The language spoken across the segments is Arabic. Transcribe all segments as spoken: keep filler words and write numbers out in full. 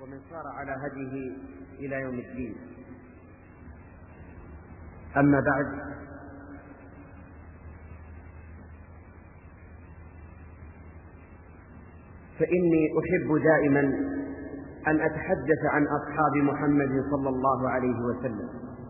ومن سار على هديه إلى يوم الدين. أما بعد، فإني أحب دائما أن أتحدث عن أصحاب محمد صلى الله عليه وسلم،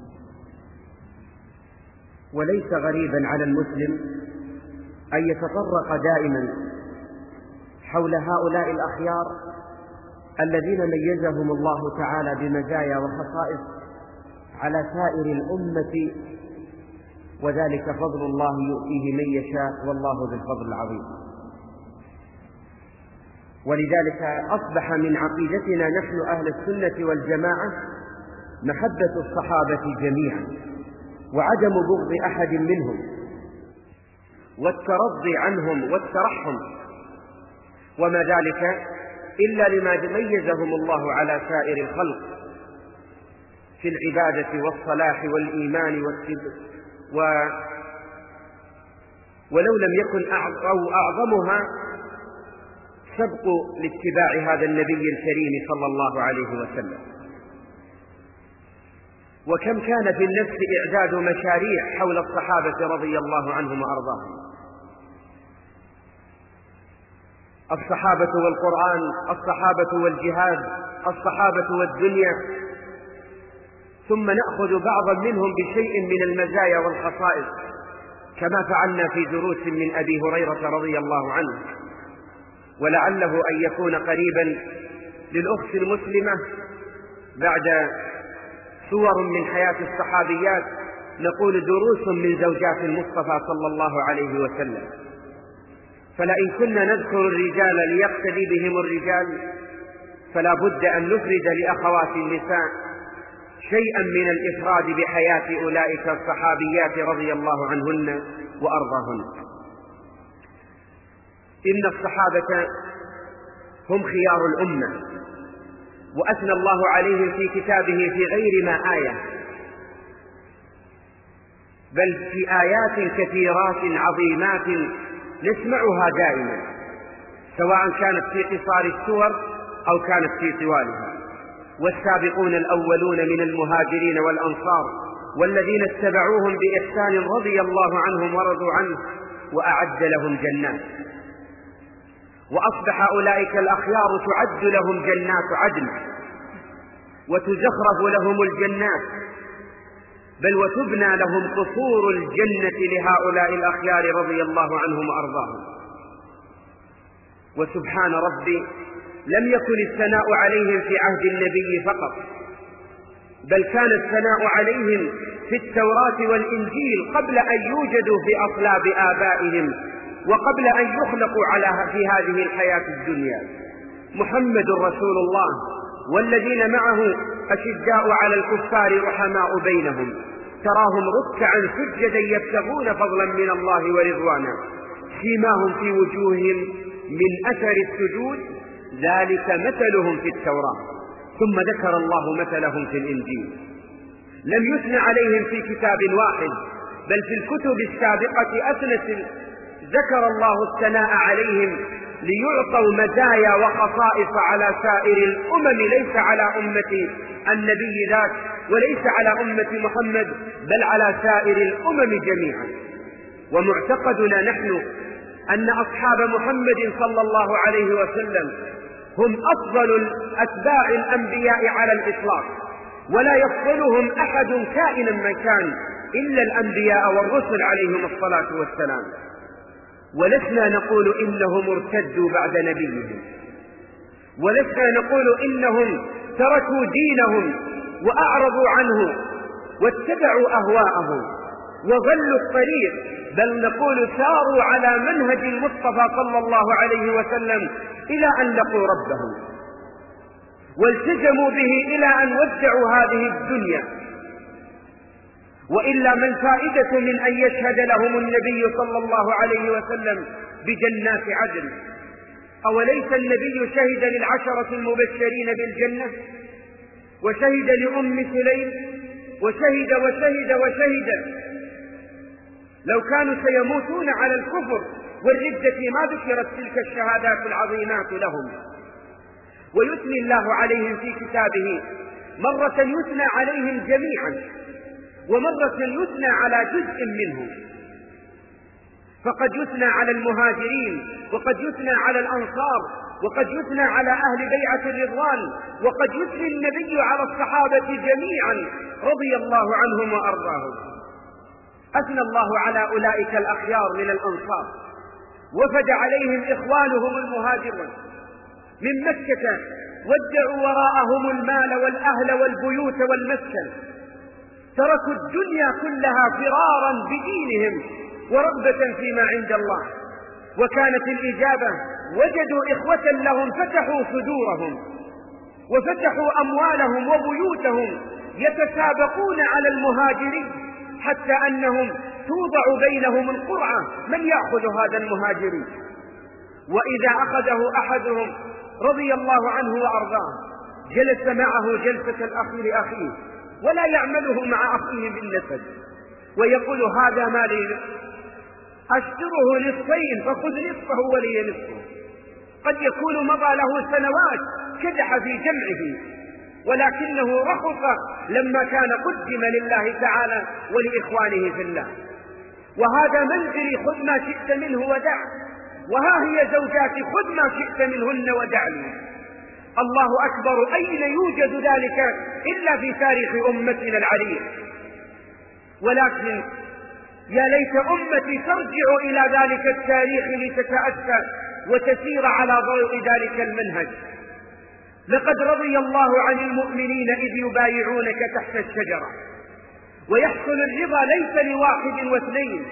وليس غريبا على المسلم أن يتطرق دائما حول هؤلاء الأخيار الذين ميزهم الله تعالى بمزايا وخصائص على سائر الأمة، وذلك فضل الله يؤتيه من يشاء والله ذو الفضل العظيم. ولذلك أصبح من عقيدتنا نحن أهل السنة والجماعة محبة الصحابة جميعا، وعدم بغض أحد منهم، والترضي عنهم والترحم، وما ذلك إلا لما ميزهم الله على سائر الخلق في العبادة والصلاح والإيمان والصدق، و... ولو لم يكن أو أعظمها سبق لاتباع هذا النبي الكريم صلى الله عليه وسلم. وكم كان في النفس إعداد مشاريع حول الصحابة رضي الله عنهم وأرضاهم. الصحابة والقرآن، الصحابة والجهاد، الصحابة والدنيا، ثم نأخذ بعضا منهم بشيء من المزايا والخصائص، كما فعلنا في دروس من أبي هريرة رضي الله عنه. ولعله أن يكون قريبا للأخت المسلمة بعد صور من حياة الصحابيات نقول دروس من زوجات المصطفى صلى الله عليه وسلم. فلئن كنا نذكر الرجال ليقتدي بهم الرجال، فلا بد أن نفرد لأخوات النساء شيئا من الإفراد بحياة أولئك الصحابيات رضي الله عنهن وأرضاهن. إن الصحابة هم خيار الأمة، وأثنى الله عليهم في كتابه في غير ما آية، بل في آيات كثيرات عظيمات نسمعها دائما، سواء كانت في قصار السور أو كانت في طوالها. والسابقون الأولون من المهاجرين والأنصار والذين اتبعوهم بإحسان رضي الله عنهم ورضوا عنه وأعد لهم جنات. وأصبح أولئك الأخيار تعد لهم جنات عدن وتزخرف لهم الجنات، بل وتبنى لهم قصور الجنة لهؤلاء الأخيار رضي الله عنهم وأرضاهم. وسبحان ربي، لم يكن الثناء عليهم في عهد النبي فقط، بل كان الثناء عليهم في التوراة والإنجيل قبل أن يوجدوا في أصلاب آبائهم وقبل أن يخلقوا على في هذه الحياة الدنيا. محمد رسول الله والذين معه أشداء على الكفار رحماء بينهم، تراهم ركعا سجدا يبتغون فضلا من الله ورضوانا، سيماهم في وجوههم من أثر السجود، ذلك مثلهم في التوراة. ثم ذكر الله مثلهم في الإنجيل. لم يثنى عليهم في كتاب واحد، بل في الكتب السابقة أثنت ذكر الله الثناء عليهم ليعطوا مزايا وخصائص على سائر الأمم، ليس على أمة النبي ذاك وليس على أمة محمد، بل على سائر الأمم جميعا. ومعتقدنا نحن أن أصحاب محمد صلى الله عليه وسلم هم أفضل أتباع الأنبياء على الإطلاق، ولا يفضلهم أحد كائنا من كان إلا الأنبياء والرسل عليهم الصلاة والسلام. ولسنا نقول إنهم ارتدوا بعد نبيهم، ولسنا نقول إنهم تركوا دينهم وأعرضوا عنه واتبعوا أهواءهم وضلوا الطريق، بل نقول ساروا على منهج المصطفى صلى الله عليه وسلم إلى أن لقوا ربهم، والتزموا به إلى أن ودعوا هذه الدنيا. وإلا ما الفائدة من أن يشهد لهم النبي صلى الله عليه وسلم بجنات عدن؟ أوليس النبي شهد للعشرة المبشرين بالجنة، وشهد لأم سليم، وشهد وشهد وشهد؟ لو كانوا سيموتون على الكفر والردة ما ذكرت تلك الشهادات العظيمات لهم. ويثني الله عليهم في كتابه، مرة يثنى عليهم جميعا ومرة يثنى على جزء منهم، فقد يثنى على المهاجرين وقد يثنى على الأنصار وقد يثنى على أهل بيعة الرضوان، وقد يثني النبي على الصحابة جميعا رضي الله عنهم وأرضاهم. أثنى الله على أولئك الأخيار من الأنصار، وفد عليهم إخوانهم المهاجرون من مكة، ودعوا وراءهم المال والأهل والبيوت والمسكن، تركوا الدنيا كلها فرارا بدينهم ورغبة فيما عند الله. وكانت الإجابة: وجدوا إخوة لهم فتحوا صدورهم وفتحوا أموالهم وبيوتهم يتسابقون على المهاجرين، حتى أنهم توضع بينهم القرعة من يأخذ هذا المهاجرين، وإذا أخذه أحدهم رضي الله عنه وأرضاه جلس معه جلسة الأخ لأخيه، ولا يعمله مع أخيه بالنسب، ويقول: هذا مالي أشتره نصفين فخذ نصفه ولي نصفه. قد يكون مضى له سنوات كدح في جمعه، ولكنه رخص لما كان قدم لله تعالى ولإخوانه في الله. وهذا منزلي، خذ ما شئت منه ودع، وها هي زوجاتي، خذ ما شئت منهن ودعني. الله أكبر، أين يوجد ذلك إلا في تاريخ أمتنا العريق؟ ولكن يا ليت أمتي ترجع إلى ذلك التاريخ لتتأسى وتسير على ضوء ذلك المنهج. لقد رضي الله عن المؤمنين إذ يبايعونك تحت الشجرة، ويحصل الرضا ليس لواحد واثنين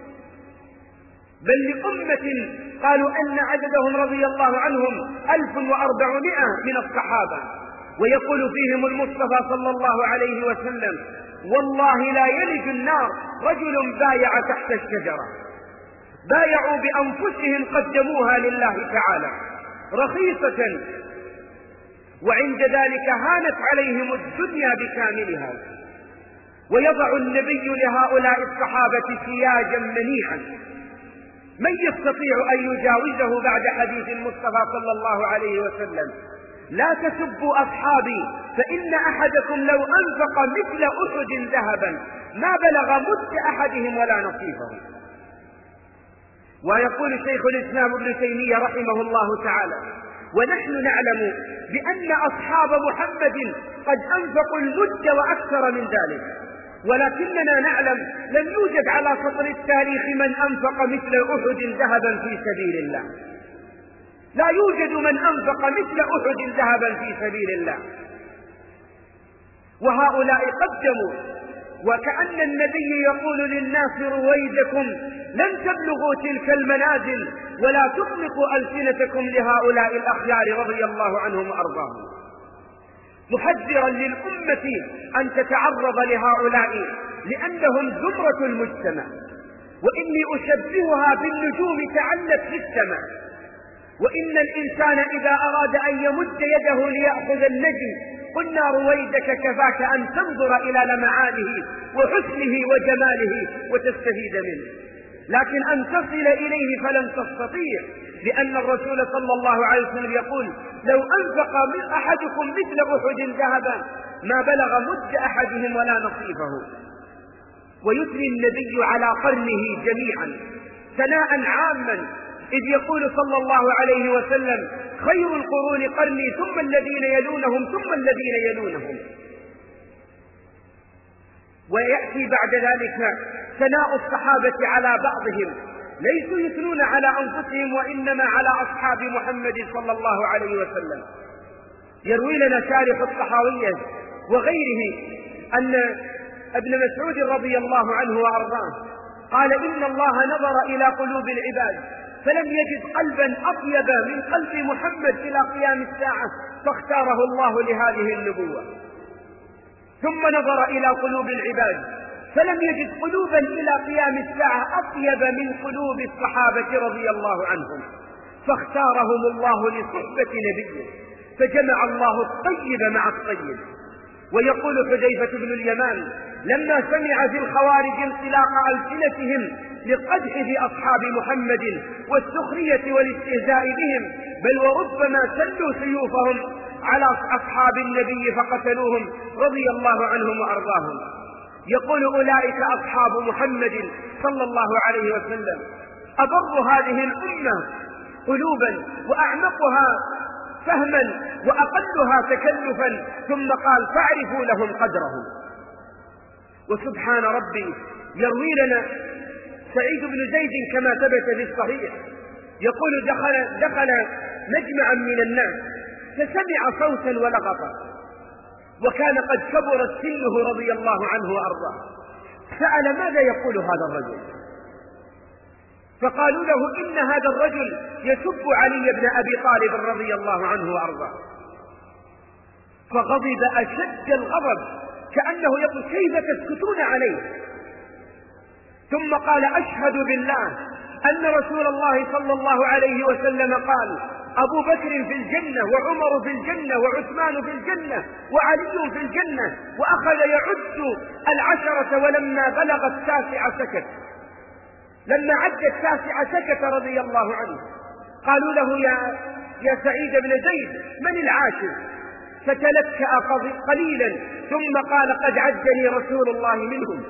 بل لأمة قالوا أن عددهم رضي الله عنهم ألف وأربعمائة من الصحابة، ويقول فيهم المصطفى صلى الله عليه وسلم: والله لا يلج النار رجل بايع تحت الشجرة. بايعوا بأنفسهم، قدموها لله تعالى رخيصة، وعند ذلك هانت عليهم الدنيا بكاملها. ويضع النبي لهؤلاء الصحابة سياجا منيعا، من يستطيع أن يجاوزه بعد حديث المصطفى صلى الله عليه وسلم: لا تسبوا أصحابي فإن أحدكم لو أنفق مثل أحد ذهبا ما بلغ مد أحدهم ولا نصيبه. ويقول شيخ الإسلام ابن تيمية رحمه الله تعالى: ونحن نعلم بأن أصحاب محمد قد أنفقوا المد وأكثر من ذلك، ولكننا نعلم لم يوجد على سطر التاريخ من أنفق مثل أحد ذهبا في سبيل الله، لا يوجد من أنفق مثل أحد ذهبا في سبيل الله. وهؤلاء قدموا، وكأن النبي يقول للناس: رويدكم لن تبلغوا تلك المنازل ولا تطلقوا ألسنتكم لهؤلاء الأخيار رضي الله عنهم وأرضاهم، محذرا للأمة أن تتعرض لهؤلاء لأنهم زمرة المجتمع. وإني أشبهها بالنجوم تعلت في السماء، وإن الإنسان إذا أراد أن يمد يده ليأخذ النجم قلنا: رويدك كفاك أن تنظر إلى لمعانه وحسنه وجماله وتستفيد منه، لكن أن تصل إليه فلن تستطيع، لأن الرسول صلى الله عليه وسلم يقول: لو أنفق من أحدكم مثل أحد ذهبا ما بلغ مد أحدهم ولا نصيبه. ويثني النبي على قرنه جميعا ثناء عاما، إذ يقول صلى الله عليه وسلم: خير القرون قرني ثم الذين يلونهم ثم الذين يلونهم. ويأتي بعد ذلك ثناء الصحابة على بعضهم، ليسوا يثنون على أنفسهم وإنما على أصحاب محمد صلى الله عليه وسلم. يروي لنا شارح الطحاوية وغيره أن ابن مسعود رضي الله عنه وأرضاه قال: إن الله نظر إلى قلوب العباد فلم يجد قلبا أطيب من قلب محمد إلى قيام الساعة فاختاره الله لهذه النبوة. ثم نظر إلى قلوب العباد فلم يجد قلوبا إلى قيام الساعة أطيب من قلوب الصحابة رضي الله عنهم فاختارهم الله لصحبة نبيه، فجمع الله الطيب مع الطيب. ويقول حذيفة بن اليمان: لما سمع في الخوارج انطلاق ألسنتهم للقدح في أصحاب محمد والسخرية والاستهزاء بهم بل وربما سلوا سيوفهم على أصحاب النبي فقتلوهم رضي الله عنهم وأرضاهم. يقول أولئك أصحاب محمد صلى الله عليه وسلم أبر هذه الأمة قلوبا وأعمقها فهما وأقلها تكلفا، ثم قال فاعرفوا لهم قدرهم. وسبحان ربي يروي لنا سعيد بن زيد كما ثبت في الصحيح يقول دخل, دخل مجمعا من الناس فسمع صوتا ولغطا، وكان قد كبرت سنه رضي الله عنه وأرضاه، سأل ماذا يقول هذا الرجل؟ فقالوا له إن هذا الرجل يسب علي بن أبي طالب رضي الله عنه وأرضاه. فغضب أشد الغضب كأنه يقول كيف تسكتون عليه؟ ثم قال أشهد بالله أن رسول الله صلى الله عليه وسلم قال أبو بكر في الجنة وعمر في الجنة وعثمان في الجنة وعلي في الجنة، وأخذ يعد العشرة ولما بلغ التاسع سكت. لما عد التاسع سكت رضي الله عنه. قالوا له يا, يا سعيد بن زيد من العاشر؟ فتلكأ قليلا ثم قال قد عدني رسول الله منهم،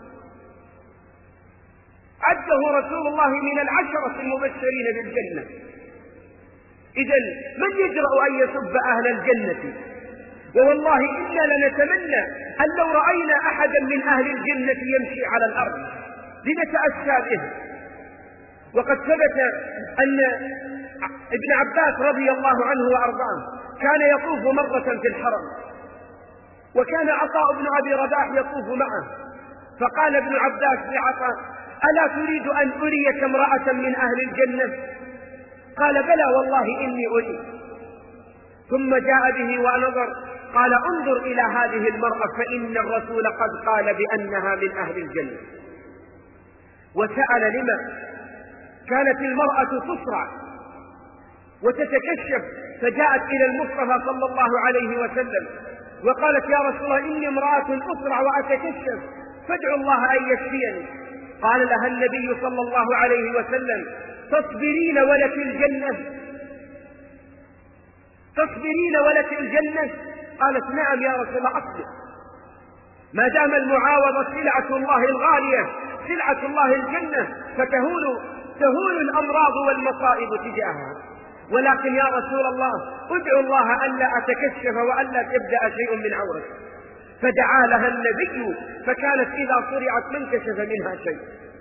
عده رسول الله من العشرة المبشرين بالجنة. إذن من يجرأ أن يسب أهل الجنة؟ ووالله إنا لنتمنى أن لو رأينا أحدا من أهل الجنة يمشي على الأرض لنتأسى به. وقد ثبت أن ابن عباس رضي الله عنه وأرضاه كان يطوف مرة في الحرم، وكان عطاء بن أبي رباح يطوف معه، فقال ابن عباس لعطاء ألا تريد أن أريك امرأة من أهل الجنة؟ قال بلى والله إني أريد. ثم جاء به ونظر قال انظر إلى هذه المرأة فإن الرسول قد قال بأنها من أهل الجنة. وسأل لما؟ كانت المرأة تصرع وتتكشف، فجاءت إلى المصطفى صلى الله عليه وسلم وقالت يا رسول الله إني امرأة أصرع وأتكشف فادعوا الله أن يشفيني. قال لها النبي صلى الله عليه وسلم تصبرين ولك الجنة؟ تصبرين ولك الجنة؟ قالت نعم يا رسول الله أصبر، ما دام المعاوضة سلعة الله الغالية سلعة الله الجنة فتهون تهون الأمراض والمصائب تجاهها، ولكن يا رسول الله ادعو الله ألا أتكشف وألا تبدأ شيء من عورتي. فدعا لها النبي فكانت إذا صرعت ما انكشف منها شيء،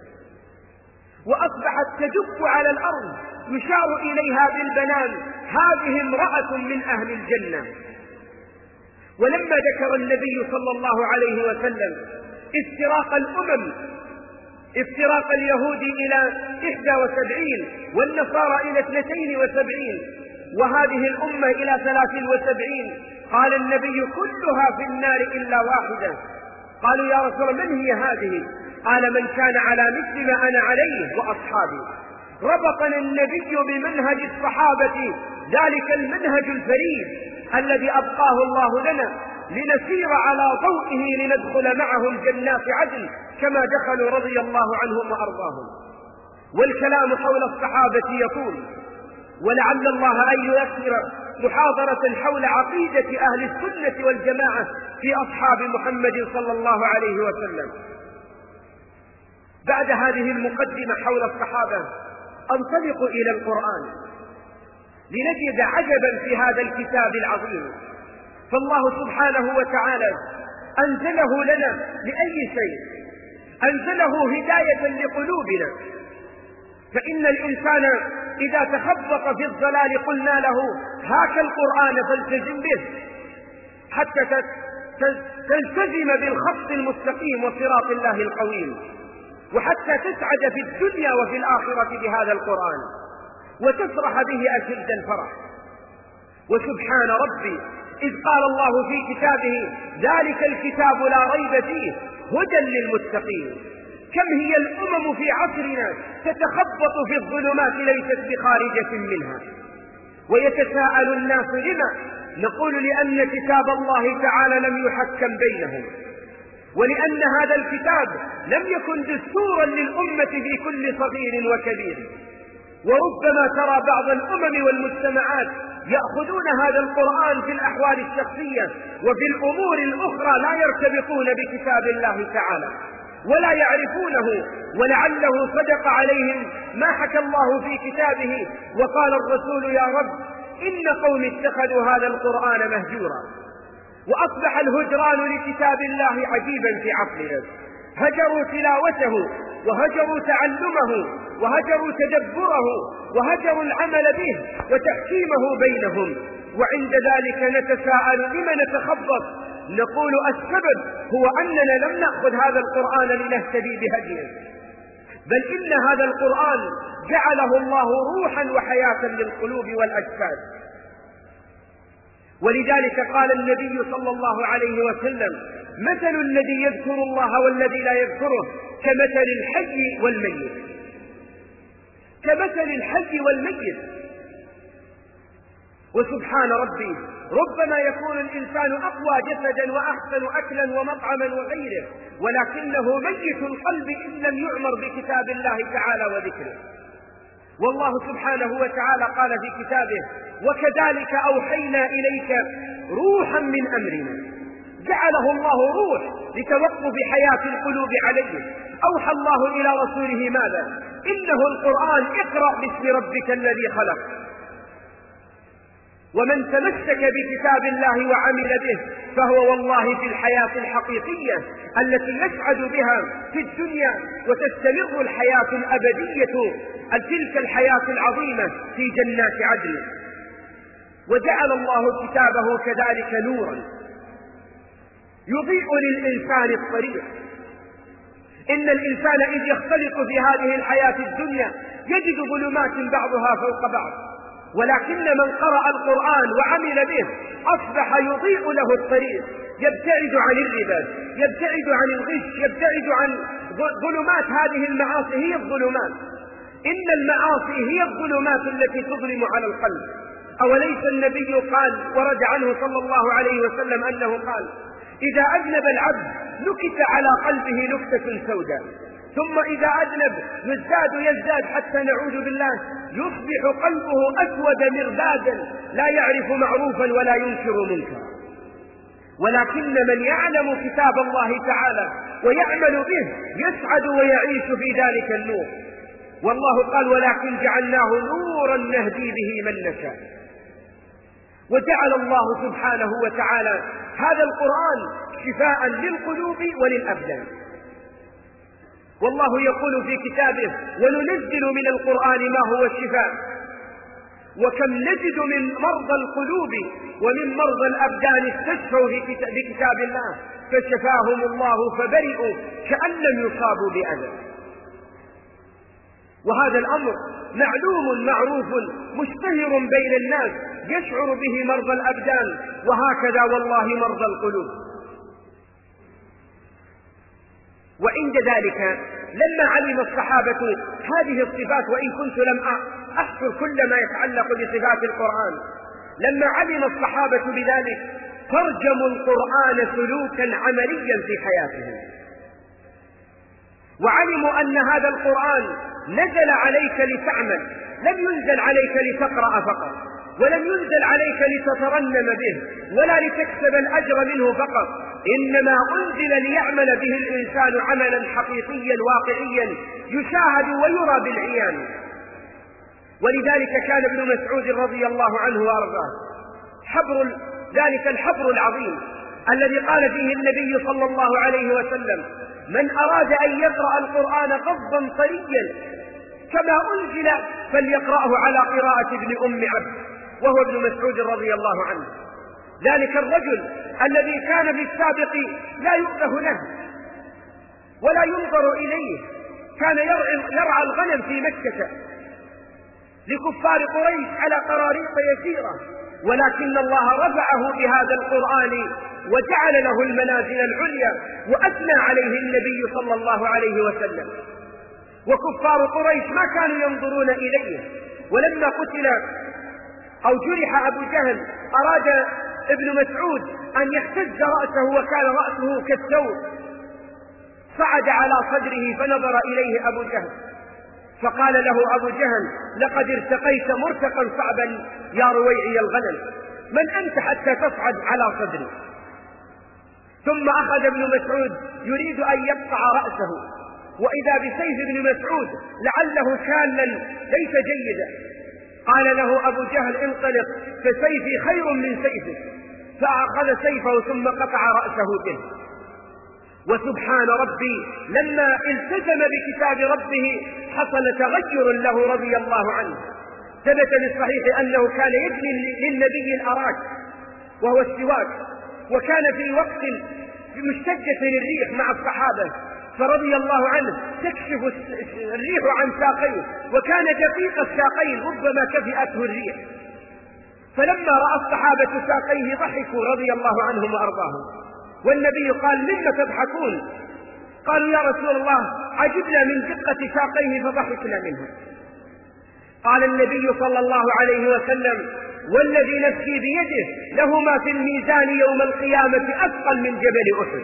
وأصبحت تدب على الأرض يشار إليها بالبنان هذه امرأة من أهل الجنة. ولما ذكر النبي صلى الله عليه وسلم افتراق الأمم، افتراق اليهود إلى إحدى وسبعين والنصارى إلى اثنتين وسبعين وهذه الأمة إلى ثلاث وسبعين، قال النبي كلها في النار إلا واحدة. قالوا يا رسول الله من هي هذه؟ قال من كان على مثل ما أنا عليه وأصحابي. ربطنا النبي بمنهج الصحابة، ذلك المنهج الفريد الذي أبقاه الله لنا لنسير على ضوئه لندخل معهم جنات عدن كما دخلوا رضي الله عنهم وأرضاهم. والكلام حول الصحابة يطول، ولعل الله أن ييسر محاضرة حول عقيدة أهل السنة والجماعة في أصحاب محمد صلى الله عليه وسلم. بعد هذه المقدمة حول الصحابة أنطلق إلى القرآن لنجد عجبا في هذا الكتاب العظيم. فالله سبحانه وتعالى أنزله لنا لأي شيء؟ أنزله هداية لقلوبنا، فإن الإنسان إذا تخبط في الضلال قلنا له هاك القرآن فالتزم به حتى تلتزم بالخط المستقيم وصراط الله القويم، وحتى تسعد في الدنيا وفي الآخرة بهذا القرآن وتفرح به أشد الفرح. وسبحان ربي إذ قال الله في كتابه ذلك الكتاب لا ريب فيه هدى للمتقين. كم هي الأمم في عصرنا تتخبط في الظلمات ليست بخارجة منها، ويتساءل الناس لما؟ نقول لأن كتاب الله تعالى لم يحكم بينهم، ولأن هذا الكتاب لم يكن دستورا للأمة في كل صغير وكبير، وربما ترى بعض الأمم والمجتمعات يأخذون هذا القرآن في الأحوال الشخصية وفي الأمور الأخرى لا يرتبطون بكتاب الله تعالى ولا يعرفونه، ولعله صدق عليهم ما حكى الله في كتابه وقال الرسول: يا رب إن قوم اتخذوا هذا القرآن مهجورا. وأصبح الهجران لكتاب الله عجيبا في عصرنا، هجروا تلاوته وهجروا تعلمه وهجروا تدبره وهجروا العمل به وتحكيمه بينهم. وعند ذلك نتساءل لما نتخبط؟ نقول السبب هو أننا لم نأخذ هذا القرآن لنهتدي بهديه، بل إن هذا القرآن جعله الله روحا وحياة للقلوب والأجساد. ولذلك قال النبي صلى الله عليه وسلم: مثل الذي يذكر الله والذي لا يذكره كمثل الحي والميت، كمثل الحي والميت. وسبحان ربي، ربما يكون الإنسان أقوى جسدا وأحسن أكلا ومطعما وغيره، ولكنه ميت القلب إن لم يعمر بكتاب الله تعالى وذكره. والله سبحانه وتعالى قال في كتابه: وكذلك أوحينا إليك روحا من أمرنا. جعله الله روح لتوقف حياة القلوب عليه. أوحى الله إلى رسوله ماذا؟ إنه القرآن، اقرأ باسم ربك الذي خلق. ومن تمسك بكتاب الله وعمل به فهو والله في الحياة الحقيقية التي يسعد بها في الدنيا وتستمر الحياة الأبدية، تلك الحياة العظيمة في جنات عدن. وجعل الله كتابه كذلك نورا يضيء للإنسان الطريق. إن الإنسان إذ يختلط في هذه الحياة الدنيا يجد ظلمات بعضها فوق بعض، ولكن من قرأ القرآن وعمل به أصبح يضيء له الطريق، يبتعد عن الربا، يبتعد عن الغش، يبتعد عن ظلمات هذه المعاصي. هي الظلمات، إن المعاصي هي الظلمات التي تظلم على القلب. أوليس النبي قال ورد عنه صلى الله عليه وسلم أنه قال: إذا أذنب العبد نكت على قلبه نكتة سوداء، ثم إذا أذنب يزداد يزداد حتى نعوذ بالله يصبح قلبه أسود مربادا لا يعرف معروفا ولا ينكر منكرا. ولكن من يعلم كتاب الله تعالى ويعمل به يسعد ويعيش في ذلك النور. والله قال: ولكن جعلناه نورا نهدي به من نشاء. وجعل الله سبحانه وتعالى هذا القرآن شفاء للقلوب وللأبدان. والله يقول في كتابه: وننزل من القرآن ما هو شفاء. وكم نجد من مرضى القلوب ومن مرضى الأبدان استشفوا بكتاب الله فشفاهم الله فبرئوا كأن لم يصابوا بأذى. وهذا الأمر معلوم معروف مشتهر بين الناس يشعر به مرضى الأبدان، وهكذا والله مرضى القلوب. وعند ذلك لما علم الصحابة هذه الصفات، وإن كنت لم أحصر كل ما يتعلق بصفات القرآن، لما علم الصحابة بذلك ترجموا القرآن سلوكا عمليا في حياتهم، وعلموا أن هذا القرآن نزل عليك لتعمل، لم ينزل عليك لتقرأ فقط، ولم ينزل عليك لتترنم به ولا لتكسب الأجر منه فقط، إنما أنزل ليعمل به الإنسان عملا حقيقيا واقعيا يشاهد ويرى بالعيان. ولذلك كان ابن مسعود رضي الله عنه وأرضاه حبر ذلك الحبر العظيم الذي قال فيه النبي صلى الله عليه وسلم: من أراد أن يقرأ القرآن غضا طريا كما أنزل فليقرأه على قراءة ابن أم عبد، وهو ابن مسعود رضي الله عنه. ذلك الرجل الذي كان في السابق لا يؤذه له ولا ينظر إليه، كان يرعى الغنم في مكة لكفار قريش على قراريط يسيرة، ولكن الله رفعه بهذا القرآن وجعل له المنازل العليا وأثنى عليه النبي صلى الله عليه وسلم. وكفار قريش ما كانوا ينظرون إليه، ولما قتل أو جرح أبو جهل أراد ابن مسعود أن يهتز رأسه وكان رأسه كالثور، صعد على صدره فنظر إليه أبو جهل فقال له أبو جهل: لقد ارتقيت مرتقا صعبا يا رويعي الغنم، من أنت حتى تصعد على صدري؟ ثم أخذ ابن مسعود يريد أن يقطع رأسه، وإذا بسيف ابن مسعود لعله شالا ليس جيدا. قال له أبو جهل: انطلق فسيفي خير من سيفك، فأخذ سيفه ثم قطع رأسه به. وسبحان ربي لما التزم بكتاب ربه حصل تغير له رضي الله عنه. ثبت بالصحيح أنه كان يجني للنبي الأراك وهو السواك، وكان في وقت مشتجة الريح مع الصحابة، فرضي الله عنه تكشف الريح عن ساقيه، وكان دقيق الساقين ربما كفئته الريح، فلما رأى الصحابة ساقيه ضحكوا رضي الله عنهم وأرضاهم. والنبي قال: مما تضحكون؟ قالوا: يا رسول الله عجبنا من دقة ساقيه فضحكنا منه. قال النبي صلى الله عليه وسلم: والذي نفسي بيده له ما في الميزان يوم القيامة أثقل من جبل أحد.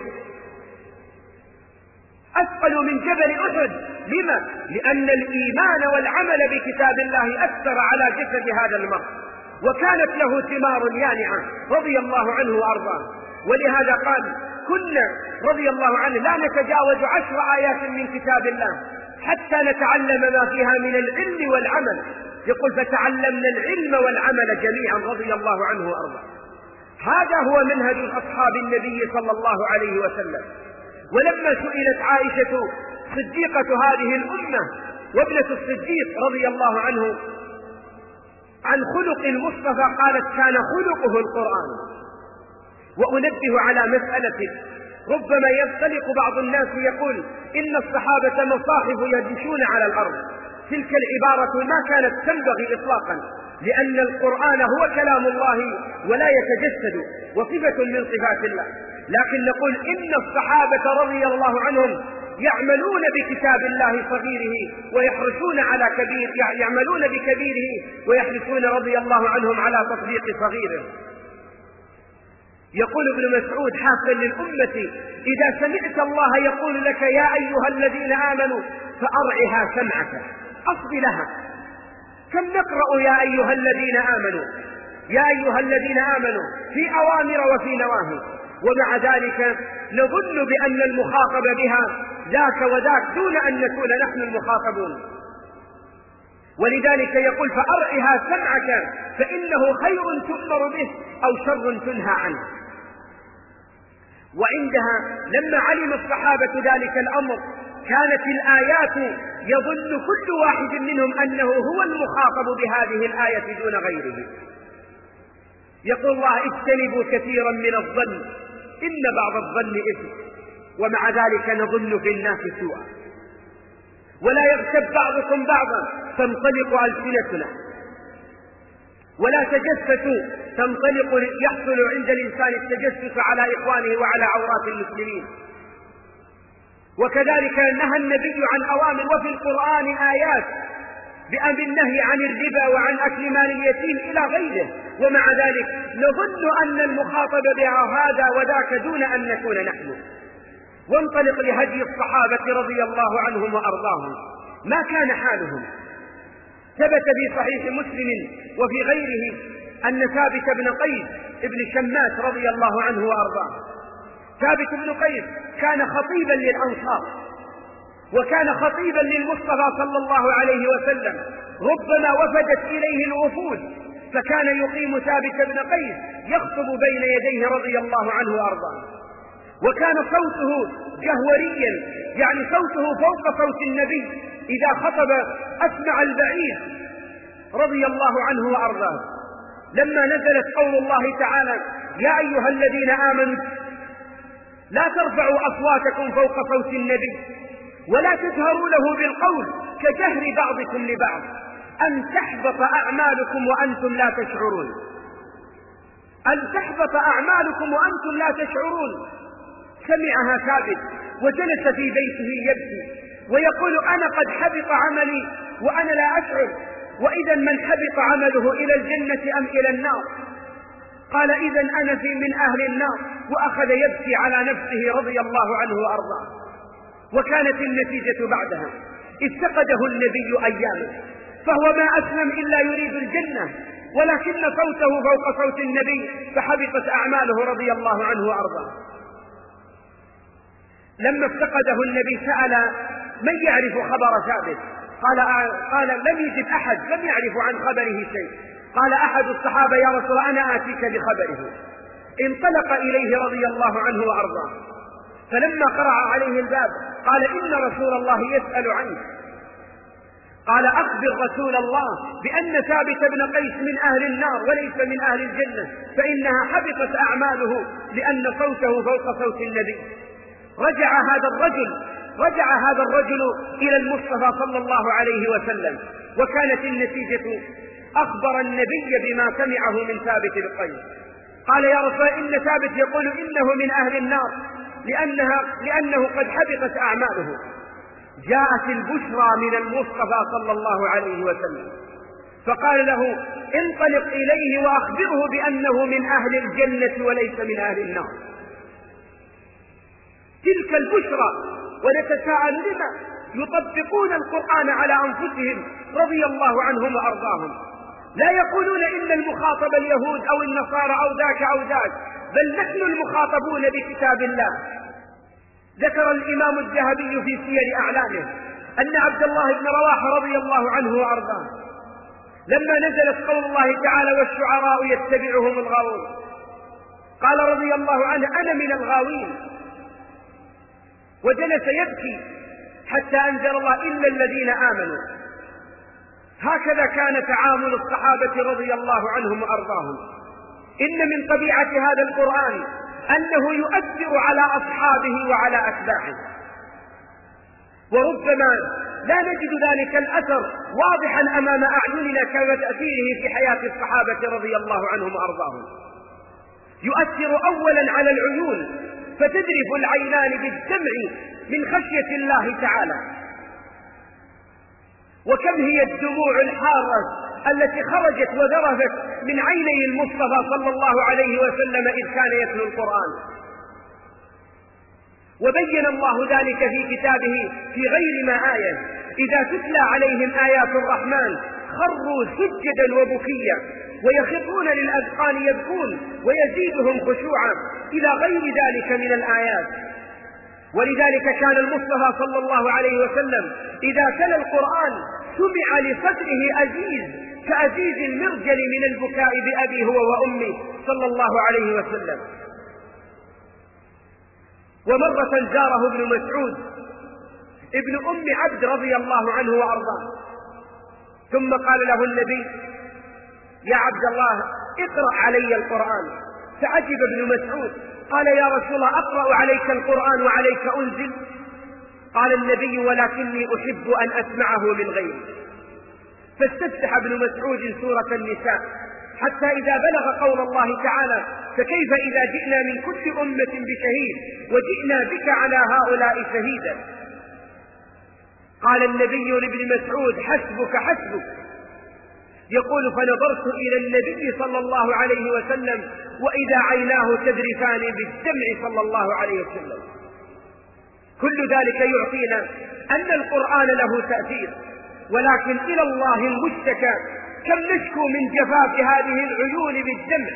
أثقل من جبل أحد. لما؟ لأن الإيمان والعمل بكتاب الله أثر على جسد هذا المرء، وكانت له ثمار يانعة رضي الله عنه وأرضاه. ولهذا قال: كنا رضي الله عنه لا نتجاوز عشر آيات من كتاب الله حتى نتعلم ما فيها من العلم والعمل. يقول: فتعلمنا العلم والعمل جميعا رضي الله عنه وأرضاه. هذا هو منهج أصحاب النبي صلى الله عليه وسلم. ولما سئلت عائشة صديقة هذه الأمة وابنة الصديق رضي الله عنه عن خلق المصطفى قالت: كان خلقه القرآن. وأنبه على مسألة ربما ينطلق بعض الناس يقول: إن الصحابة مصاحف يمشون على الأرض. تلك العبارة ما كانت تنبغي إطلاقا، لأن القرآن هو كلام الله ولا يتجسد، وصفة من صفات الله. لكن نقول إن الصحابة رضي الله عنهم يعملون بكتاب الله صغيره ويحرصون على كبير، يعملون بكبيره ويحرصون رضي الله عنهم على تطبيق صغيره. يقول ابن مسعود حافظا للأمة: إذا سمعت الله يقول لك يا أيها الذين آمنوا فأرعها سمعك، أصغ لها. كم نقرأ يا أيها الذين آمنوا يا أيها الذين آمنوا في أوامر وفي نواهي، ومع ذلك نظن بأن المخاطب بها ذاك وذاك دون أن نكون نحن المخاطبون. ولذلك يقول: فأرعها سمعك فإنه خير تؤمر به أو شر تنهى عنه. وعندها لما علم الصحابة ذلك الأمر كانت الآيات يظن كل واحد منهم أنه هو المخاطب بهذه الآية دون غيره. يقول الله: اجتنبوا كثيرا من الظن إن بعض الظن إثم، ومع ذلك نظن في الناس سوءا. ولا يغتب بعضكم بعضا تنطلق ألسنتنا، ولا تجسسوا تنطلق يحصل عند الإنسان التجسس على إخوانه وعلى عورات المسلمين. وكذلك نهى النبي عن أوامر، وفي القرآن آيات بأمر النهي عن الربا وعن أكل مال اليتيم إلى غيره، ومع ذلك نظن أن المخاطب بها هذا وذاك دون أن نكون نحن. وانطلق لهدي الصحابة رضي الله عنهم وأرضاهم، ما كان حالهم. ثبت في صحيح مسلم وفي غيره أن ثابت بن قيس ابن شماس رضي الله عنه وأرضاه، ثابت بن قيس كان خطيبا للأنصار، وكان خطيبا للمصطفى صلى الله عليه وسلم. ربما وفدت إليه الوفود، فكان يقيم ثابت بن قيس يخطب بين يديه رضي الله عنه وأرضاه. وكان صوته جهوريا، يعني صوته فوق صوت النبي، إذا خطب أسمع البعيد رضي الله عنه وأرضاه. لما نزلت قول الله تعالى: يا أيها الذين آمنوا لا ترفعوا أصواتكم فوق صوت النبي ولا تجهروا له بالقول كجهر بعضكم لبعض أن تحبط أعمالكم وأنتم لا تشعرون. أن تحبط أعمالكم وأنتم لا تشعرون. سمعها ثابت وجلس في بيته يبكي ويقول: أنا قد حبط عملي وأنا لا أشعر، وإذا من حبط عمله إلى الجنة أم إلى النار؟ قال: إذا أنا في من أهل النار. وأخذ يبكي على نفسه رضي الله عنه وأرضاه. وكانت النتيجة بعدها افتقده النبي أيامه، فهو ما أسلم إلا يريد الجنة، ولكن صوته فوق صوت النبي فحبطت أعماله رضي الله عنه وأرضاه. لما افتقده النبي سأل من يعرف خبر ثابت؟ قال, قال لم يجد أحد، لم يعرف عن خبره شيء. قال أحد الصحابة يا رسول الله أنا آتيك بخبره. انطلق إليه رضي الله عنه وأرضاه، فلما قرع عليه الباب قال إن رسول الله يسأل عنك. قال أخبر رسول الله بأن ثابت بن قيس من أهل النار وليس من أهل الجنة، فإنها حبطت أعماله لأن صوته فوق صوت النبي. رجع هذا الرجل رجع هذا الرجل إلى المصطفى صلى الله عليه وسلم، وكانت النتيجة أخبر النبي بما سمعه من ثابت بن قيس. قال يا رسول الله إن ثابت يقول إنه من أهل النار لأنها لأنه قد حبطت أعماله. جاءت البشرى من المصطفى صلى الله عليه وسلم، فقال له انطلق إليه وأخبره بأنه من أهل الجنة وليس من أهل النار. تلك البشرى. ونتساءل لما يطبقون القرآن على أنفسهم رضي الله عنهم وأرضاهم، لا يقولون إن المخاطب اليهود أو النصارى أو ذاك أو ذاك، بل نحن المخاطبون بكتاب الله. ذكر الإمام الذهبي في سير أعلامه أن عبد الله بن رواحة رضي الله عنه وأرضاه لما نزلت قول الله تعالى والشعراء يتبعهم الغاوون قال رضي الله عنه أنا من الغاوين، وجلس يبكي حتى أنزل الله إلا الذين آمنوا. هكذا كان تعامل الصحابة رضي الله عنهم وأرضاهم. إن من طبيعة هذا القرآن أنه يؤثر على أصحابه وعلى أتباعه، وربما لا نجد ذلك الأثر واضحا أمام أعيننا كما تأثيره في حياة الصحابة رضي الله عنهم وأرضاهم. يؤثر أولا على العيون فتذرف العينان بالدمع من خشية الله تعالى. وكم هي الدموع الحارة التي خرجت وذرفت من عيني المصطفى صلى الله عليه وسلم إذ كان يتلو القرآن. وبين الله ذلك في كتابه في غير ما آية إذا تتلى عليهم آيات الرحمن خروا سجدا وبكيا ويخرون للأذقان يبكون ويزيدهم خشوعا إلى غير ذلك من الآيات. ولذلك كان المصطفى صلى الله عليه وسلم إذا تلا القرآن سمع لصدره أزيز كأزيز المرجل من البكاء بأبي هو وأمي صلى الله عليه وسلم. ومرة زاره ابن مسعود ابن أم عبد رضي الله عنه وأرضاه، ثم قال له النبي يا عبد الله اقرأ علي القرآن. فعجب ابن مسعود قال يا رسول الله أقرأ عليك القرآن وعليك أنزل؟ قال النبي ولكني أحب أن أسمعه من غيري. فاستفتح ابن مسعود سورة النساء حتى إذا بلغ قول الله تعالى فكيف إذا جئنا من كل أمة بشهيد وجئنا بك على هؤلاء شهيدا. قال النبي لابن مسعود حسبك حسبك. يقول فنظرت إلى النبي صلى الله عليه وسلم وإذا عيناه تذرفان بالدمع صلى الله عليه وسلم. كل ذلك يعطينا أن القرآن له تأثير، ولكن إلى الله المشتكى. كم نشكو من جفاف هذه العيون بالدمع.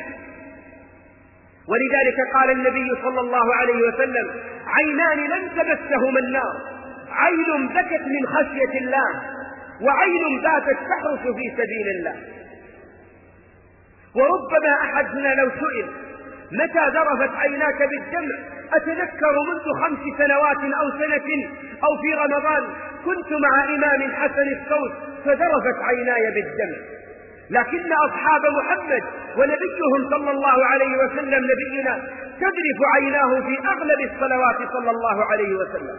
ولذلك قال النبي صلى الله عليه وسلم عينان لم تمسهما النار، عين بكت من خشية الله وعين باتت تحرس في سبيل الله. وربما أحدنا لو سئل متى ذرفت عيناك بالدمع أتذكر منذ خمس سنوات أو سنة أو في رمضان كنت مع إمام حسن الصوت فذرفت عيناي بالدمع. لكن أصحاب محمد ونبيهم صلى الله عليه وسلم نبينا تذرف عيناه في أغلب الصلوات صلى الله عليه وسلم.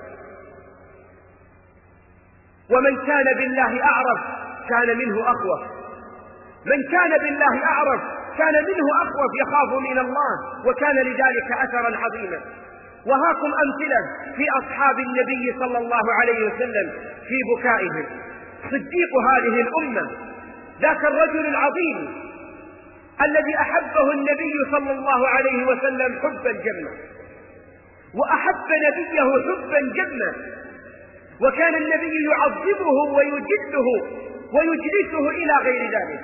ومن كان بالله أعرف كان منه أخوف، من كان بالله أعرف كان منه أخوف يخاف من الله، وكان لذلك أثرا عظيما. وهاكم أمثلة في أصحاب النبي صلى الله عليه وسلم في بكائهم. صديق هذه الأمة ذاك الرجل العظيم الذي أحبه النبي صلى الله عليه وسلم حبا جما، وأحب نبيه حبا جما، وكان النبي يعظمه ويجله ويجلسه إلى غير ذلك.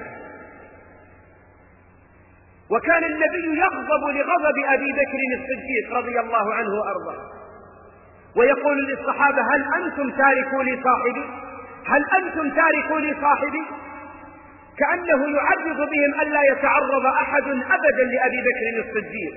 وكان النبي يغضب لغضب أبي بكر الصديق رضي الله عنه وأرضاه، ويقول للصحابة: هل أنتم تاركوا لي صاحبي؟ هل أنتم تاركوا لي صاحبي؟ كأنه يعرض بهم ألا يتعرض أحد أبدا لأبي بكر الصديق.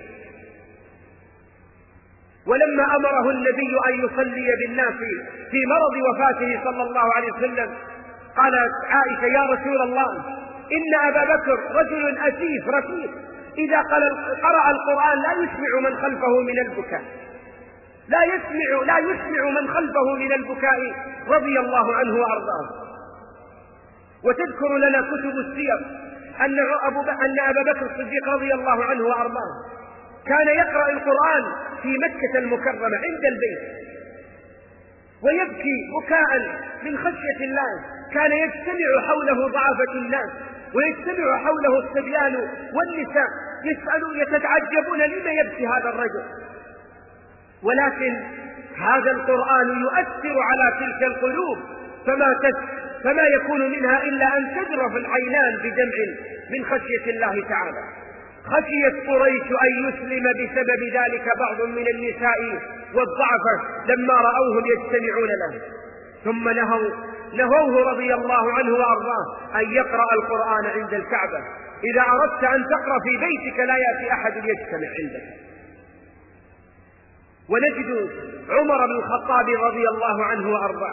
ولما أمره النبي أن يصلي بالناس في مرض وفاته صلى الله عليه وسلم، قالت عائشة: يا رسول الله، إن أبا بكر رجل أسيف رفيق، إذا قرأ القرآن لا يسمع من خلفه من البكاء، لا يسمع لا يسمع من خلفه من البكاء رضي الله عنه وأرضاه. وتذكر لنا كتب السير أن أبا بكر الصديق رضي الله عنه وأرضاه كان يقرأ القرآن في مكة المكرمة عند البيت ويبكي بكاء من خشية الله. كان يجتمع حوله ضعفة الناس، ويجتمع حوله الصبيان والنساء يسألون يتعجبون لما يبكي هذا الرجل. ولكن هذا القرآن يؤثر على تلك القلوب، فما فما يكون منها إلا أن تجرف العينان بدمع من خشية الله تعالى. خشيت قريش أن يسلم بسبب ذلك بعض من النساء والضعفة لما رأوهم يجتمعون له، ثم نهوا نهوه رضي الله عنه وأرضاه أن يقرأ القرآن عند الكعبة. إذا أردت أن تقرأ في بيتك لا يأتي أحد يجتمع عندك. ونجد عمر بن الخطاب رضي الله عنه وأرضاه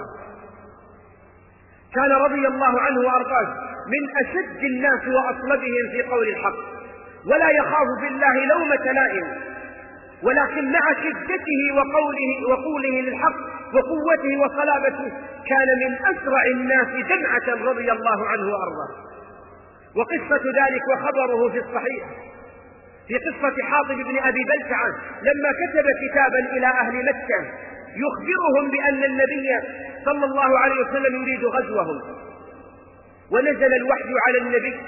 كان رضي الله عنه وأرضاه من أشد الناس وأصلبهم في قول الحق، ولا يخاف بالله لومة لائم، ولكن مع شدته وقوله وقوله للحق وقوته وصلابته كان من أسرع الناس دمعة رضي الله عنه وأرضاه. وقصة ذلك وخبره في الصحيح في قصة حاطب بن أبي بلتعة لما كتب كتابا إلى أهل مكة يخبرهم بأن النبي صلى الله عليه وسلم يريد غزوهم، ونزل الوحي على النبي،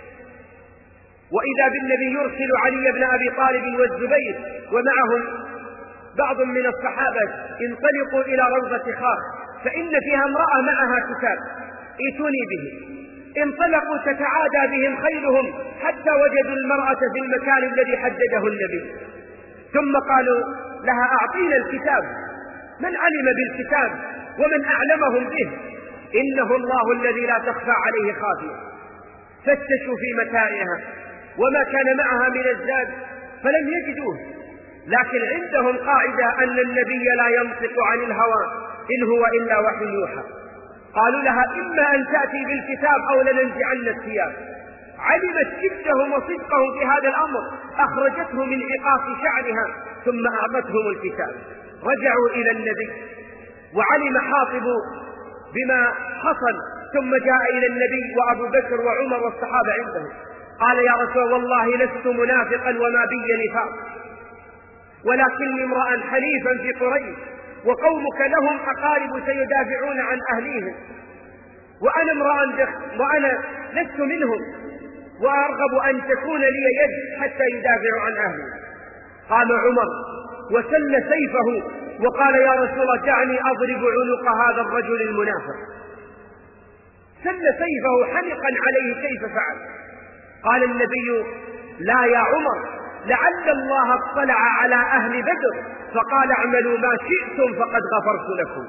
وإذا بالنبي يرسل علي بن أبي طالب والزبير ومعهم بعض من الصحابة: انطلقوا إلى روضة خاخ فإن فيها امرأة معها كتاب، ائتوني به. انطلقوا تتعادى بهم خيلهم حتى وجدوا المرأة في المكان الذي حدده النبي، ثم قالوا لها: أعطينا الكتاب، من علم بالكتاب ومن أعلمهم به؟ إنه الله الذي لا تخفى عليه خافية. فتشوا في متاعها وما كان معها من الزاد فلم يجدوه، لكن عندهم قاعدة أن النبي لا ينطق عن الهوى إن هو إلا وحي يوحى. قالوا لها: إما أن تأتي بالكتاب أو لننزعن الثياب. علمت جدهم وصدقهم في هذا الأمر، أخرجته من عقاص شعرها ثم أعطتهم الكتاب. رجعوا إلى النبي وعلم حاطب بما حصل، ثم جاء إلى النبي وأبو بكر وعمر والصحابة عنده. قال: يا رسول الله، لست منافقا وما بي نفاق، ولكني امرأ حليفا في قريش، وقومك لهم أقارب سيدافعون عن أهليهم، وأنا امرأ وأنا لست منهم، وأرغب أن تكون لي يد حتى يدافع عن أهلي. قام عمر وسل سيفه وقال: يا رسول الله، دعني أضرب عنق هذا الرجل المنافق. سل سيفه حنقا عليه كيف فعل. قال النبي: لا يا عمر، لعل الله اطلع على أهل بدر فقال: اعملوا ما شئتم فقد غفرت لكم.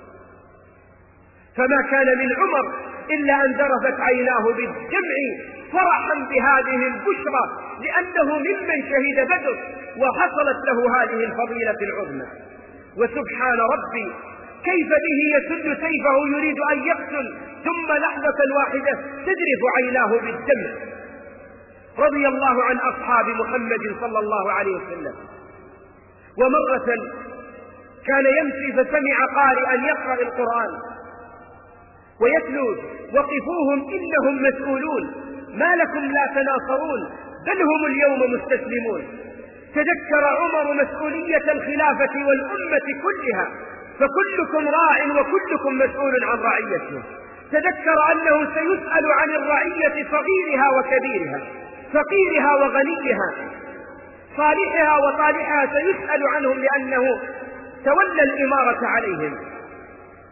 فما كان من عمر إلا أن ذرفت عيناه بالدمع فرحا بهذه البشرى، لأنه ممن شهد بدر وحصلت له هذه الفضيلة العظمى. وسبحان ربي، كيف به يسد سيفه يريد أن يقتل، ثم لحظة واحدة تذرف عيناه بالدمع. رضي الله عن أصحاب محمد صلى الله عليه وسلم. ومرة كان يمشي فسمع قارئا يقرأ القرآن ويتلو: وقفوهم إنهم مسؤولون، ما لكم لا تناصرون، بل هم اليوم مستسلمون. تذكر عمر مسؤولية الخلافة والأمة كلها، فكلكم راع وكلكم مسؤول عن رعيته. تذكر أنه سيسأل عن الرعية صغيرها وكبيرها، فقيرها وغنيها، صالحها وطالحها، سيسأل عنهم لأنه تولى الإمارة عليهم.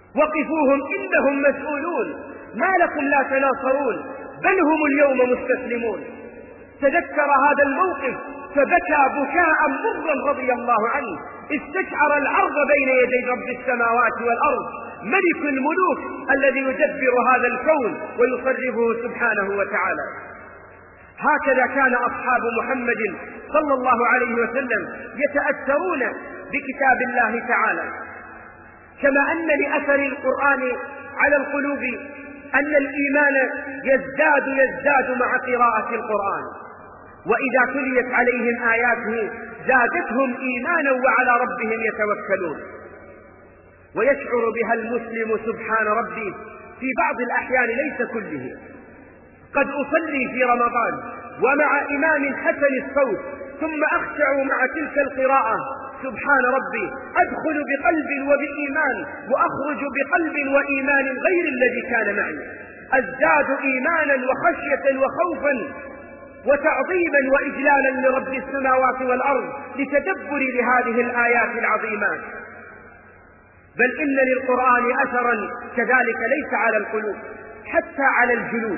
وقفوهم إنهم مسؤولون، ما لكم لا تناصرون بل هم اليوم مستسلمون. تذكر هذا الموقف فبكى بكاء مرا رضي الله عنه، استشعر العرض بين يدي رب السماوات والأرض، ملك الملوك الذي يدبر هذا الكون ويصرفه سبحانه وتعالى. هكذا كان أصحاب محمد صلى الله عليه وسلم يتأثرون بكتاب الله تعالى، كما أن لأثر القرآن على القلوب أن الإيمان يزداد يزداد مع قراءة القرآن، وإذا تليت عليهم آياته زادتهم إيمانا وعلى ربهم يتوكلون. ويشعر بها المسلم سبحان ربي في بعض الأحيان ليس كله. قد أصلي في رمضان ومع إمام حسن الصوت ثم أخشع مع تلك القراءة، سبحان ربي، أدخل بقلب وبإيمان وأخرج بقلب وإيمان غير الذي كان معي، أزداد إيمانا وخشية وخوفا وتعظيما وإجلالا لرب السماوات والأرض لتدبري لهذه الآيات العظيمات. بل إن للقرآن أثرا كذلك ليس على القلوب، حتى على الجلود.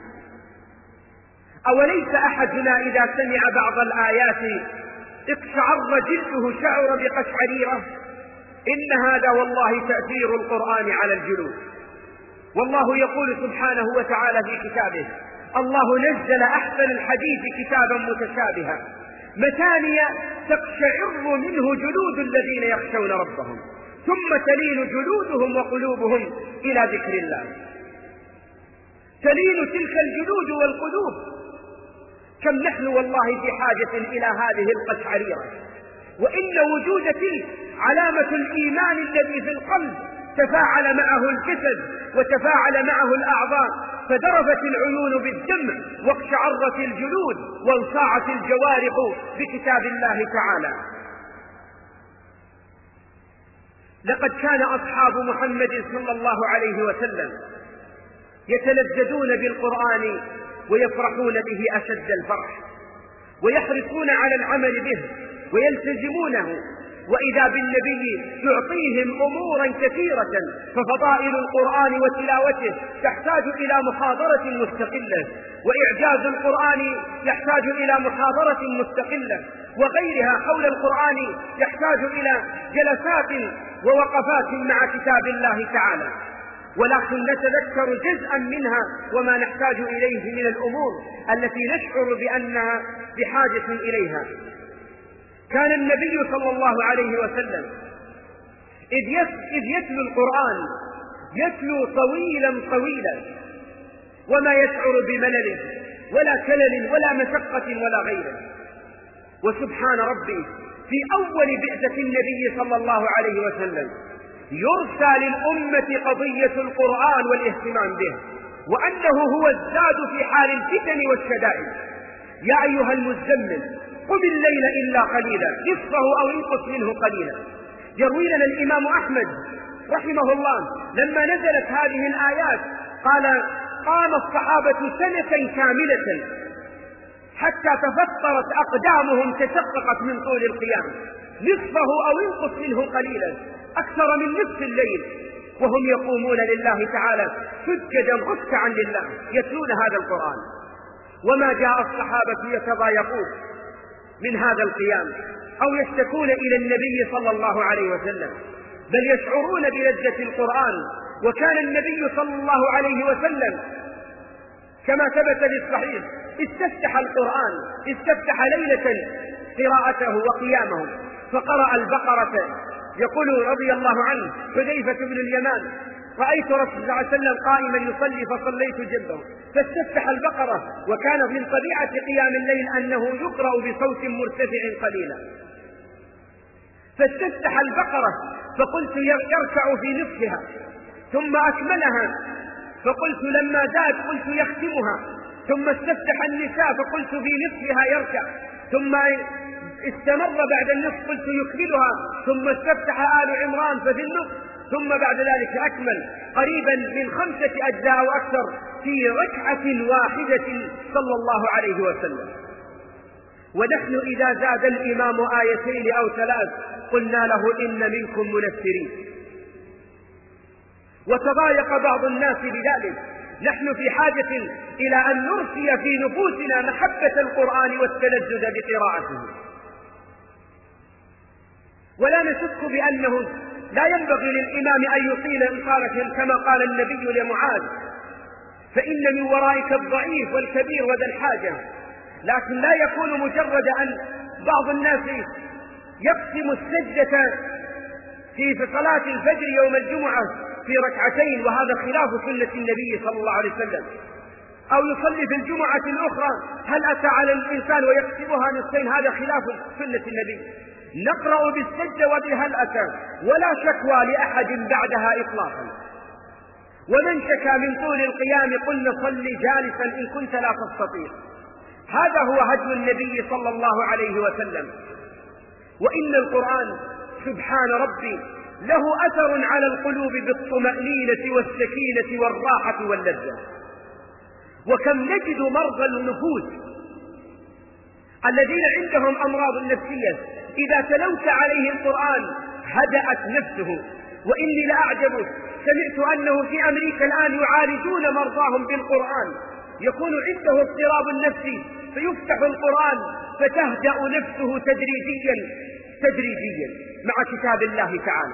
أوليس أحدنا إذا سمع بعض الآيات اقشعر جلده شعر بقشعريرة؟ إن هذا والله تأثير القرآن على الجلود. والله يقول سبحانه وتعالى في كتابه: الله نزل أحسن الحديث كتابا متشابها مثانية تقشعر منه جلود الذين يخشون ربهم ثم تلين جلودهم وقلوبهم إلى ذكر الله. تلين تلك الجلود والقلوب. كم نحن والله في حاجة إلى هذه القشعريرة، وإن وجود تلك علامة الإيمان الذي في القلب تفاعل معه الجسد وتفاعل معه الأعضاء، فذرفت العيون بالدمع واقشعرت الجلود وانصاعت الجوارح بكتاب الله تعالى. لقد كان أصحاب محمد صلى الله عليه وسلم يتلذذون بالقرآن ويفرحون به أشد الفرح، ويحرصون على العمل به ويلتزمونه، وإذا بالنبي يعطيهم أمورا كثيرة، ففضائل القرآن وتلاوته تحتاج إلى محاضرة مستقلة، وإعجاز القرآن يحتاج إلى محاضرة مستقلة، وغيرها حول القرآن يحتاج إلى جلسات ووقفات مع كتاب الله تعالى. ولكن نتذكر جزءا منها وما نحتاج إليه من الأمور التي نشعر بأنها بحاجة إليها. كان النبي صلى الله عليه وسلم إذ يتلو القرآن يتلو طويلا طويلا وما يشعر بملل ولا كلل ولا مشقة ولا غيره. وسبحان ربي، في أول بعثة النبي صلى الله عليه وسلم يرسى للأمة قضية القرآن والاهتمام به، وأنه هو الزاد في حال الفتن والشدائد. يا أيها المزمل قم الليل إلا قليلا نصفه أو انقص منه قليلا. يروي لنا الإمام أحمد رحمه الله لما نزلت هذه الآيات قال: قام الصحابة سنة كاملة حتى تفطرت أقدامهم تشققت من طول القيام، نصفه أو انقص منه قليلا، أكثر من نصف الليل، وهم يقومون لله تعالى سجدا ركعا لله يتلون هذا القرآن. وما جاء الصحابة يتضايقون من هذا القيام أو يشتكون إلى النبي صلى الله عليه وسلم، بل يشعرون بلذة القرآن. وكان النبي صلى الله عليه وسلم كما ثبت في الصحيح استفتح القرآن، استفتح ليلة قراءته وقيامه فقرأ البقرة. يقول رضي الله عنه حذيفة بن اليمان: رأيت رسول الله صلى الله عليه وسلم قائما يصلي فصليت جنبه فاستفتح البقرة، وكان من طبيعة قيام الليل أنه يقرأ بصوت مرتفع قليلا، فاستفتح البقرة فقلت يركع في نصفها ثم أكملها، فقلت لما زاد قلت يختمها، ثم استفتح النساء فقلت في نصفها يركع، ثم استمر بعد النصف قلت يكملها، ثم استفتح آل عمران ففي النصف، ثم بعد ذلك أكمل قريبا من خمسة أجزاء أو أكثر في ركعة واحدة صلى الله عليه وسلم. ونحن إذا زاد الإمام آيتين أو ثلاث قلنا له: إن منكم منفرين. وتضايق بعض الناس بذلك. نحن في حاجة إلى أن نرسي في نفوسنا محبة القرآن والتلذذ بقراءته، ولا نشك بأنه لا ينبغي للإمام أن يطيل إطالة كما قال النبي لمعاذ: فإن من ورائك الضعيف والكبير وذا الحاجة. لكن لا يكون مجرد أن بعض الناس يقسم السجدة في صلاة الفجر يوم الجمعة في ركعتين، وهذا خلاف سنة النبي صلى الله عليه وسلم، أو يصلي في الجمعة الأخرى هل أتى على الإنسان ويقسمها نصفين، هذا خلاف سنة النبي. نقرأ بالسجدة وبهل أتى، ولا شكوى لأحد بعدها إطلاقا. ومن شكى من طول القيام قلنا صل جالسا إن كنت لا تستطيع. هذا هو هدي النبي صلى الله عليه وسلم. وإن القرآن سبحان ربي له أثر على القلوب بالطمأنينة والسكينة والراحة واللذة. وكم نجد مرضى النفوس الذين عندهم أمراض نفسية إذا تلوت عليه القرآن هدأت نفسه. وإني لأعجب، سمعت أنه في أمريكا الآن يعالجون مرضاهم بالقرآن، يكون عنده اضطراب نفسي فيفتح القرآن فتهدأ نفسه تدريجيا تدريجيا مع كتاب الله تعالى.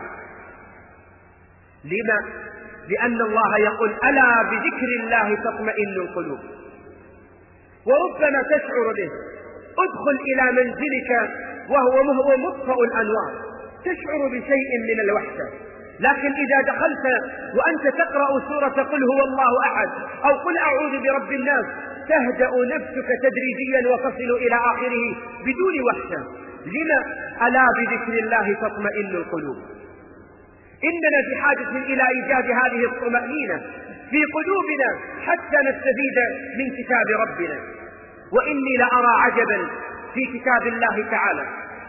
لما؟ لأن الله يقول: ألا بذكر الله تطمئن القلوب. وربما تشعر به، ادخل إلى منزلك وهو مهو مطفأ الأنوار، تشعر بشيء من الوحدة. لكن إذا دخلت وأنت تقرأ سورة قل هو الله أحد أو قل أعوذ برب الناس تهدأ نفسك تدريجيا وتصل إلى آخره بدون وحدة. لما؟ ألا بذكر الله تطمئن القلوب. إننا في حاجة إلى إيجاد هذه الطمأنينة في قلوبنا حتى نستفيد من كتاب ربنا. وإني لأرى عجبا في كتاب الله تعالى،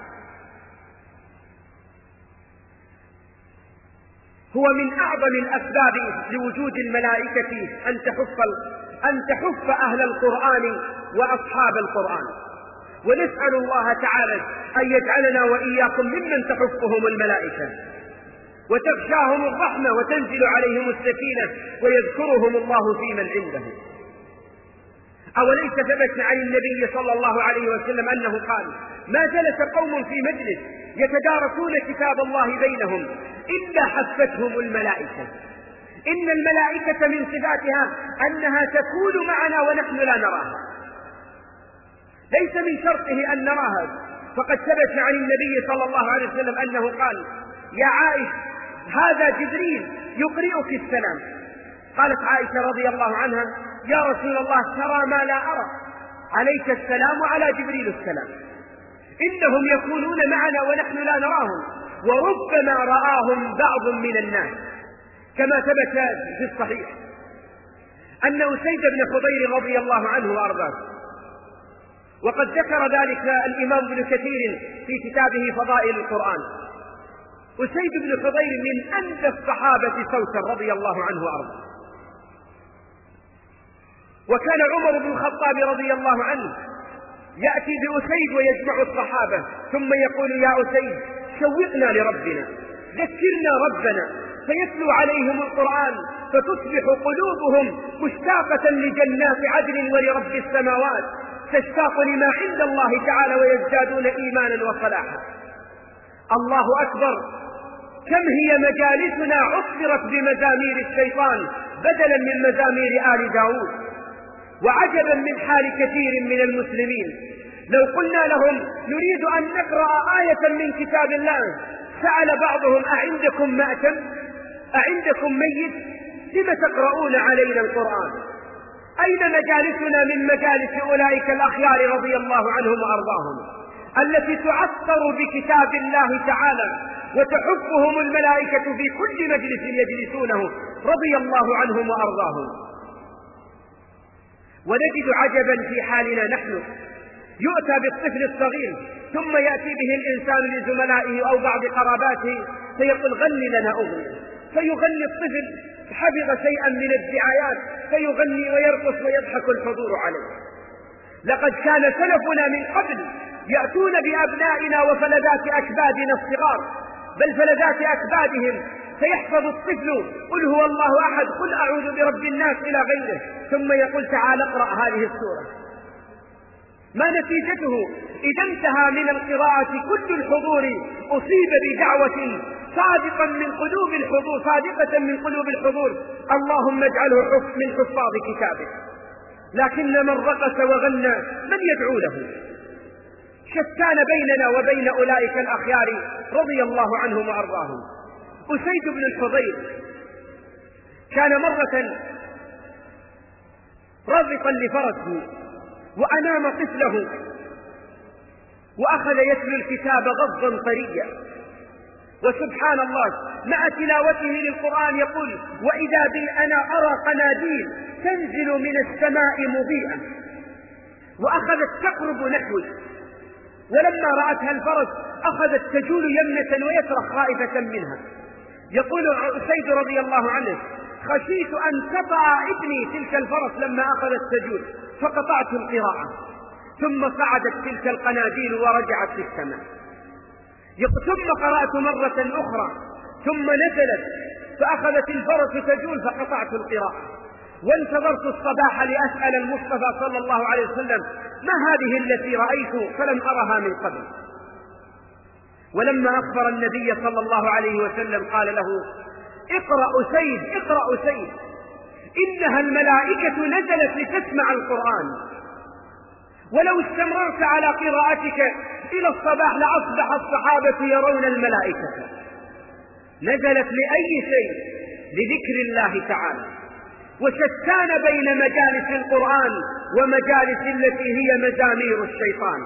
هو من أعظم الأسباب لوجود الملائكة أن تحف أن تحف أهل القرآن وأصحاب القرآن. ونسأل الله تعالى أن يجعلنا وإياكم ممن تحفهم الملائكة وتغشاهم الرحمة وتنزل عليهم السكينة ويذكرهم الله في من عنده. أوليس ثبت عن النبي صلى الله عليه وسلم أنه قال: ما جلس قوم في مجلس يتدارسون كتاب الله بينهم إلا حفتهم الملائكة. إن الملائكة من صفاتها أنها تكون معنا ونحن لا نراها، ليس من شرطه أن نراها. فقد ثبت عن النبي صلى الله عليه وسلم أنه قال: يا عائشة هذا جبريل يقرئك السلام. قالت عائشة رضي الله عنها: يا رسول الله ترى ما لا أرى، عليك السلام وعلى جبريل السلام. إنهم يكونون معنا ونحن لا نراهم، وربما رآهم بعض من الناس، كما ثبت في الصحيح أن أسيد بن خضير رضي الله عنه وأرضاه، وقد ذكر ذلك الإمام ابن كثير في كتابه فضائل القرآن. أسيد بن خضير من أندى الصحابة صوتا رضي الله عنه وأرضاه. وكان عمر بن الخطاب رضي الله عنه يأتي بأسيد ويجمع الصحابة ثم يقول: يا أسيد شوقنا لربنا، ذكرنا ربنا، فيتلو عليهم القرآن فتصبح قلوبهم مشتاقة لجنات عدن ولرب السماوات، تشتاق لما عند الله تعالى ويزدادون إيمانا وصلاحا. الله أكبر، كم هي مجالسنا عصرت بمزامير الشيطان بدلا من مزامير آل داود. وعجبا من حال كثير من المسلمين، لو قلنا لهم نريد أن نقرأ آية من كتاب الله سأل بعضهم: أعندكم مأتم؟ أعندكم ميت؟ لم تقرؤون علينا القرآن؟ أين مجالسنا من مجالس أولئك الأخيار رضي الله عنهم وأرضاهم التي تعطر بكتاب الله تعالى وتحفهم الملائكة في كل مجلس يجلسونه رضي الله عنهم وأرضاهم؟ ونجد عجبا في حالنا نحن، يؤتى بالطفل الصغير ثم يأتي به الإنسان لزملائه أو بعض قراباته فيقول: غني لنا أغنية، فيغني الطفل، حفظ شيئا من الدعايات فيغني ويرقص ويضحك الحضور عليه. لقد كان سلفنا من قبل يأتون بأبنائنا وفلذات أكبادنا الصغار، بل فلذات أكبادهم سيحفظ الطفل قل هو الله أحد قل أعوذ برب الناس إلى غيره، ثم يقول تعال اقرأ هذه السورة. ما نتيجته؟ إذا انتهى من القراءة كل الحضور أصيب بدعوة صادقا من قلوب الحضور صادقة من قلوب الحضور، اللهم اجعله من حفاظ كتابك. لكن من رقص وغنى من يدعو له؟ شتان بيننا وبين أولئك الأخيار رضي الله عنهم وأرضاهم. أسيد بن الحضير كان مرة رابطا لفرسه وأنام طفله وأخذ يتلو الكتاب غضا طريا، وسبحان الله مع تلاوته للقرآن يقول وإذا بي أنا أرى قناديل تنزل من السماء مضيئة، وأخذت تقرب نحوي، ولما رأتها الفرس أخذت تجول يمنة ويسرى خائفة منها. يقول أسيد رضي الله عنه خشيت أن تقع ابني تلك الفرس لما أخذت تجول فقطعت القراءة، ثم صعدت تلك القناديل ورجعت في السماء. ثم قرأت مرة أخرى ثم نزلت فأخذت الفرس تجول فقطعت القراءة، وانتظرت الصباح لأسأل المصطفى صلى الله عليه وسلم ما هذه التي رأيت فلم أرها من قبل. ولما أخبر النبي صلى الله عليه وسلم قال له اقرأ أسيد اقرأ أسيد إنها الملائكة نزلت لتسمع القرآن، ولو استمررت على قراءتك إلى الصباح لأصبح الصحابة يرون الملائكة. نزلت لأي شيء؟ لذكر الله تعالى. وشتان بين مجالس القرآن ومجالس التي هي مزامير الشيطان،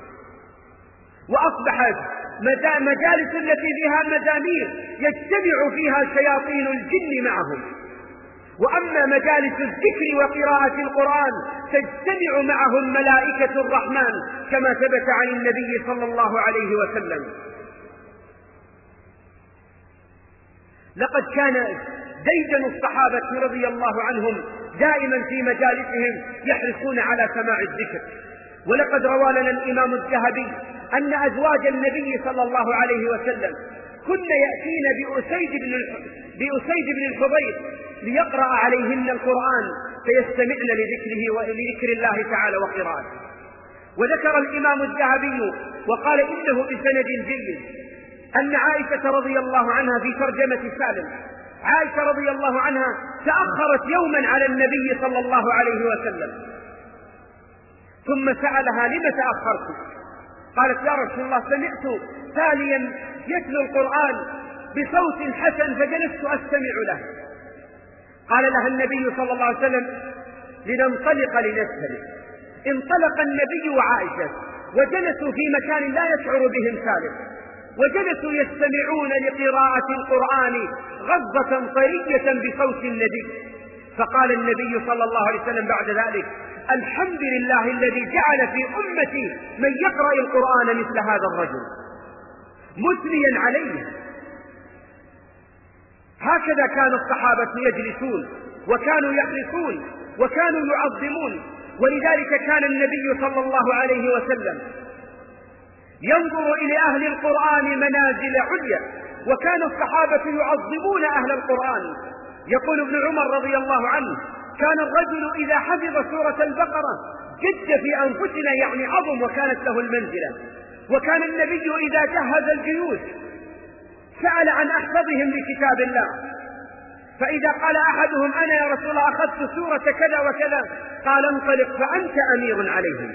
وأصبحت مجالس التي فيها مزامير يجتمع فيها شياطين الجن معهم، وأما مجالس الذكر وقراءة القرآن تجتمع معهم ملائكة الرحمن كما ثبت عن النبي صلى الله عليه وسلم. لقد كان ديدن الصحابة رضي الله عنهم دائما في مجالسهم يحرصون على سماع الذكر. ولقد روى لنا الإمام الذهبي أن أزواج النبي صلى الله عليه وسلم كن يأتين بأسيد بن بأسيد بن الحضير ليقرأ عليهن القرآن فيستمعن لذكره ولذكر الله تعالى وقراءته. وذكر الإمام الذهبي وقال إنه بسند جيد أن عائشة رضي الله عنها في ترجمة سالم، عائشة رضي الله عنها تأخرت يوما على النبي صلى الله عليه وسلم، ثم سألها لم تأخرت؟ قالت يا رسول الله سمعت تاليا يتلو القرآن بصوت حسن فجلست أستمع له. قال لها النبي صلى الله عليه وسلم لننطلق لنستمع. انطلق النبي وعائشة وجلسوا في مكان لا يشعر بهم سالم، وجلسوا يستمعون لقراءة القرآن غضة طرية بصوت النبي. فقال النبي صلى الله عليه وسلم بعد ذلك الحمد لله الذي جعل في أمتي من يقرأ القرآن مثل هذا الرجل، مثنيا عليه. هكذا كان الصحابة يجلسون وكانوا يحرصون وكانوا يعظمون. ولذلك كان النبي صلى الله عليه وسلم ينظر إلى أهل القرآن منازل عليا، وكان الصحابة يعظمون أهل القرآن. يقول ابن عمر رضي الله عنه كان الرجل إذا حفظ سورة البقرة جد في أنفسنا، يعني عظم وكانت له المنزلة. وكان النبي إذا جهز الجيوش سأل عن أحفظهم لكتاب الله، فإذا قال أحدهم أنا يا رسول الله أخذت سورة كذا وكذا قال انطلق فأنت أمير عليهم.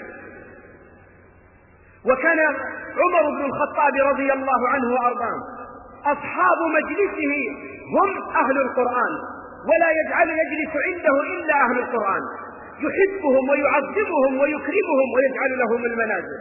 وكان عمر بن الخطاب رضي الله عنه وأرضاه أصحاب مجلسه هم أهل القرآن، ولا يجعل يجلس عنده إلا أهل القرآن، يحبهم ويعظمهم ويكرمهم ويجعل لهم المنازل.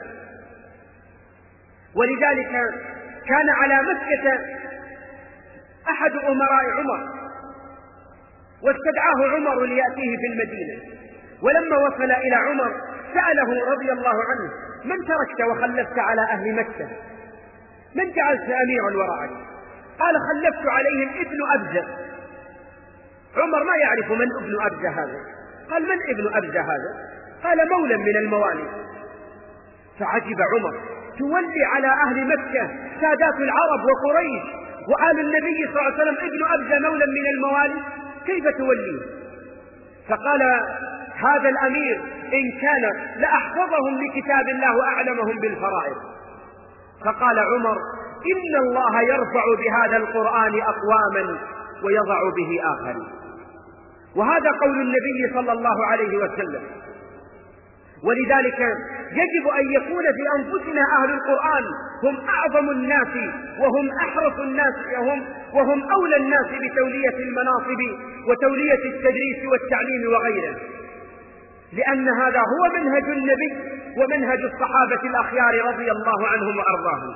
ولذلك كان على مكة أحد أمراء عمر واستدعاه عمر ليأتيه في المدينة، ولما وصل إلى عمر سأله رضي الله عنه من تركت وخلفت على أهل مكة؟ من جعلت أميرا وراءك؟ قال خلفت عليهم ابن أبزة. عمر ما يعرف من ابن أبزة هذا، قال من ابن أبزة هذا؟ قال مولى من الموالي. فعجب عمر، تولي على أهل مكة سادات العرب وقريش وآل النبي صلى الله عليه وسلم ابن أبزة مولى من الموالي، كيف توليه؟ فقال هذا الأمير إن كان لأحفظهم لكتاب الله وأعلمهم بالفرائض. فقال عمر إن الله يرفع بهذا القرآن أقواما ويضع به آخرين. وهذا قول النبي صلى الله عليه وسلم. ولذلك يجب أن يكون في أنفسنا أهل القرآن هم أعظم الناس وهم أحرص الناس وهم, وهم أولى الناس بتولية المناصب وتولية التدريس والتعليم وغيره، لأن هذا هو منهج النبي ومنهج الصحابة الأخيار رضي الله عنهم وأرضاهم.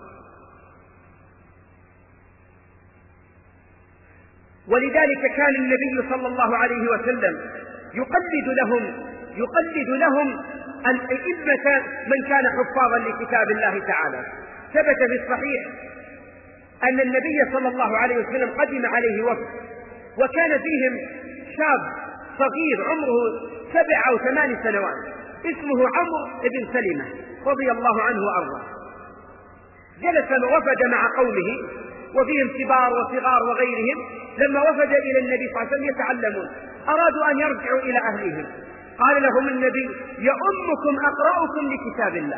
ولذلك كان النبي صلى الله عليه وسلم يقلد لهم يقلد لهم الأئمة من كان حفاظا لكتاب الله تعالى. ثبت في الصحيح أن النبي صلى الله عليه وسلم قدم عليه وفد، وكان فيهم شاب صغير عمره سبع أو ثمان سنوات اسمه عمرو بن سلمة رضي الله عنه وأرضاه. جلس وفد مع قومه وفيهم كبار وصغار وغيرهم، لما وفد إلى النبي صلى الله عليه وسلم يتعلمون أرادوا أن يرجعوا إلى أهلهم، قال لهم النبي يؤمكم أقرأكم لكتاب الله.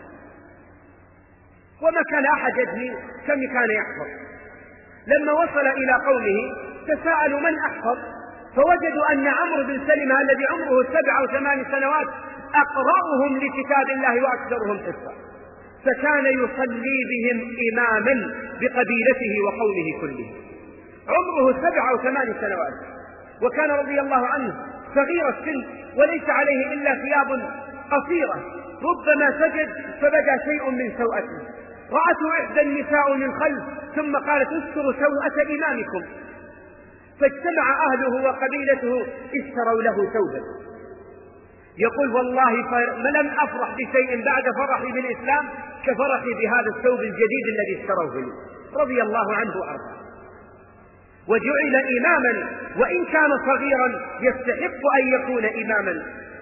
وما كان أحد يدري كم كان يحفظ. لما وصل إلى قومه تساءلوا من أحفظ، فوجدوا أن عمرو بن سلمة الذي عمره سبع أو ثمان سنوات أقرأهم لكتاب الله وأكثرهم حفظا، فكان يصلي بهم إماما بقبيلته وقومه كله. عمره سبع أو ثمان سنوات، وكان رضي الله عنه صغير السن وليس عليه إلا ثياب قصيرة، ربما سجد فبدا شيء من سوءته، رأته إحدى النساء من خلف ثم قالت استروا سوءة إمامكم، فاجتمع أهله وقبيلته اشتروا له ثوبا. يقول والله لم أفرح بشيء بعد فرحي بالإسلام كفرحي بهذا الثوب الجديد الذي اشتروه لي، رضي الله عنه وأرضاه. وجعل إماما وإن كان صغيرا يستحق أن يكون إماما.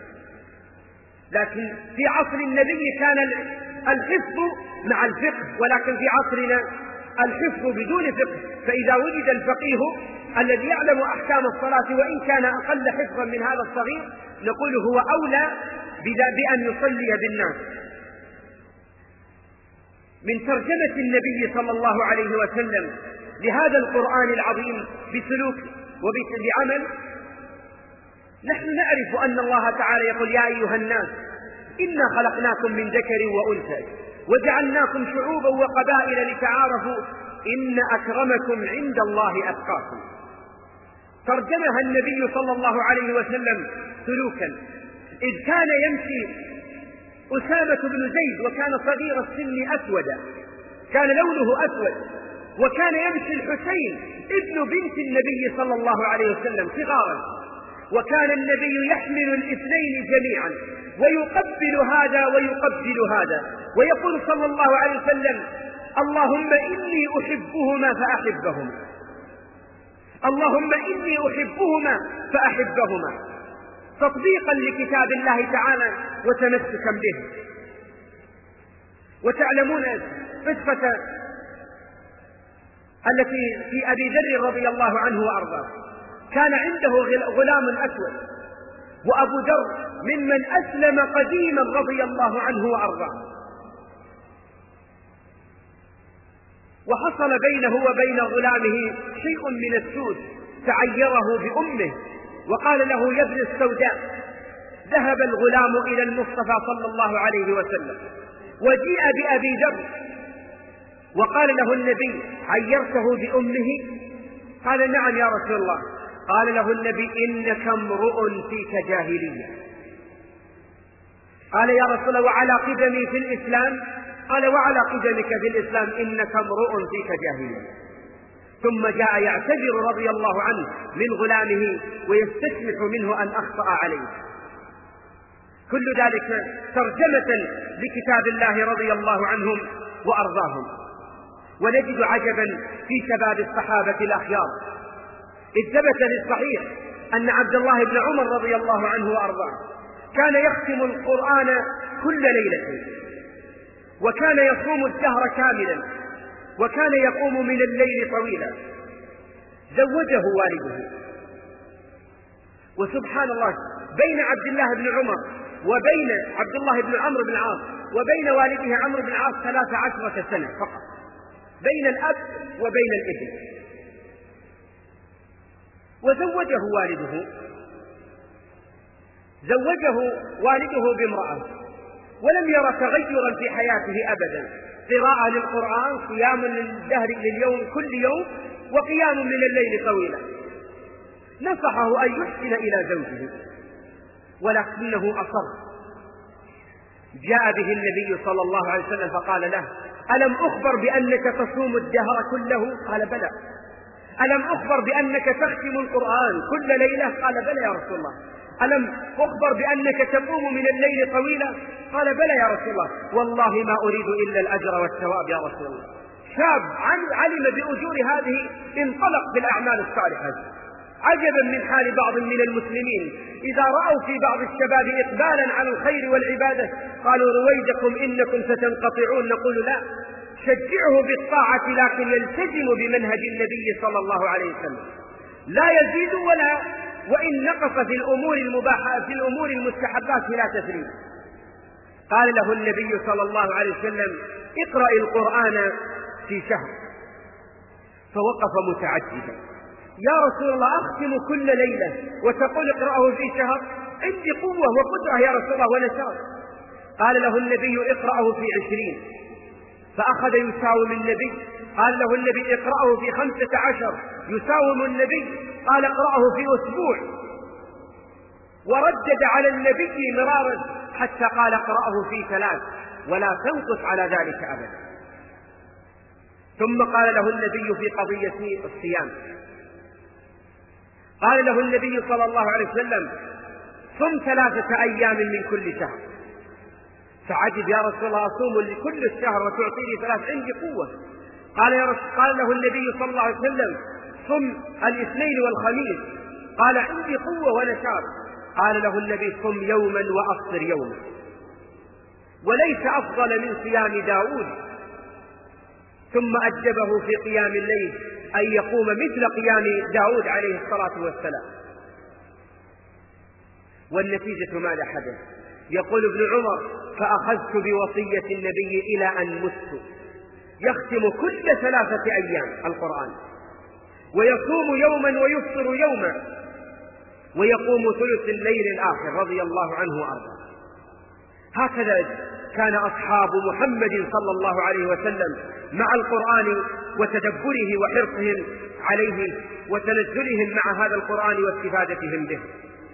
لكن في عصر النبي كان الحفظ مع الفقه، ولكن في عصرنا الحفظ بدون فقه، فإذا وجد الفقيه الذي يعلم أحكام الصلاة وإن كان أقل حفظا من هذا الصغير نقول هو أولى بأن يصلي بالناس. من ترجمة النبي صلى الله عليه وسلم لهذا القرآن العظيم بسلوك وبعمل، نحن نعرف أن الله تعالى يقول يا أيها الناس إنا خلقناكم من ذكر وأنثى وجعلناكم شعوبا وقبائل لتعارفوا إن أكرمكم عند الله أتقاكم. ترجمها النبي صلى الله عليه وسلم سلوكا، إذ كان يمشي أسامة بن زيد وكان صغير السن أسودا، كان لونه أسود، وكان يمشي الحسين ابن بنت النبي صلى الله عليه وسلم صغارا، وكان النبي يحمل الاثنين جميعا ويقبل هذا ويقبل هذا ويقول صلى الله عليه وسلم اللهم إني أحبهما فأحبهما، اللهم إني أحبهما فأحبهما، تطبيقا لكتاب الله تعالى وتمسكا به. وتعلمون قصة التي في أبي ذر رضي الله عنه وأرضاه، كان عنده غلام أسود، وأبو ذر ممن أسلم قديما رضي الله عنه وأرضاه، وحصل بينه وبين غلامه شيء من السوء تعيره بأمه وقال له يا ابن السوداء. ذهب الغلام إلى المصطفى صلى الله عليه وسلم وجيء بأبي ذر وقال له النبي عيرته بأمه؟ قال نعم يا رسول الله. قال له النبي إنك امرؤ فيك جاهلية. قال يا رسول الله وعلى قدمي في الإسلام؟ قال وعلى قدمك في الإسلام إنك امرؤ فيك جاهلية. ثم جاء يعتذر رضي الله عنه من غلامه ويستسمح منه أن أخطأ عليه. كل ذلك ترجمة لكتاب الله رضي الله عنهم وأرضاهم. ونجد عجبا في شباب الصحابة الأخيار، إذ ثبت في الصحيح أن عبد الله بن عمر رضي الله عنه وأرضاه كان يختم القرآن كل ليلة، وكان يصوم الدهر كاملا، وكان يقوم من الليل طويلا. زوجه والده. وسبحان الله، بين عبد الله بن عمر وبين عبد الله بن عمرو بن العاص وبين والده عمرو بن العاص ثلاث عشرة سنة فقط، بين الأب وبين الابن. وزوجه والده زوجه والده بامرأة، ولم ير تغيرا في حياته أبدا، قراءة للقرآن، صيام للدهر لليوم كل يوم، وقيام من الليل طويلا. نصحه أن يحسن إلى زوجه ولكنه أصر. جاء به النبي صلى الله عليه وسلم فقال له: ألم أخبر بأنك تصوم الدهر كله؟ قال: بلى. ألم أخبر بأنك تختم القرآن كل ليلة؟ قال: بلى يا رسول الله. ألم أخبر بأنك تقوم من الليل طويلا؟ قال: بلى يا رسول الله. والله ما أريد إلا الأجر والثواب يا رسول الله. شاب علم بأجور هذه انطلق بالأعمال الصالحة. عجبا من حال بعض من المسلمين إذا رأوا في بعض الشباب إقبالا على الخير والعبادة قالوا: رويدكم إنكم ستنقطعون. نقول: لا، شجعه بالطاعة لكن يلتزم بمنهج النبي صلى الله عليه وسلم، لا يزيد ولا وإن نقص في الأمور المباحة في الأمور المستحبات لا تثريب. قال له النبي صلى الله عليه وسلم: اقرأ القرآن في شهر. فوقف متعجبا: يا رسول الله، أختم كل ليلة وتقول اقرأه في شهر؟ عندي قوة وقدرة يا رسول الله ونشاط. قال له النبي: اقرأه في عشرين. فأخذ يساوم النبي. قال له النبي: اقرأه في خمسة عشر. يساوم النبي. قال: اقرأه في أسبوع. وردد على النبي مرارا حتى قال: اقرأه في ثلاث ولا تنقص على ذلك أبدا. ثم قال له النبي في قضية الصيام، قال له النبي صلى الله عليه وسلم: صم ثلاثة أيام من كل شهر. فعجب: يا رسول الله، أصوم لكل الشهر وتعطيني ثلاث؟ عندي قوة. قال يا رسول قال له النبي صلى الله عليه وسلم: صم الاثنين والخميس. قال: عندي قوة ونشاط. قال له النبي: صم يوما وأفطر يوما. وليس أفضل من صيام داود. ثم أجبه في قيام الليل أن يقوم مثل قيام داود عليه الصلاة والسلام. والنتيجة ماذا حدث؟ يقول ابن عمر: فأخذت بوصية النبي إلى أن مت يختم كل ثلاثة أيام القرآن، ويصوم يوما ويفطر يوما، ويقوم ثلث الليل الآخر رضي الله عنه وأرضاه. هكذا كان أصحاب محمد صلى الله عليه وسلم مع القرآن وتدبره وحرصهم عليه وتنزلهم مع هذا القرآن واستفادتهم به.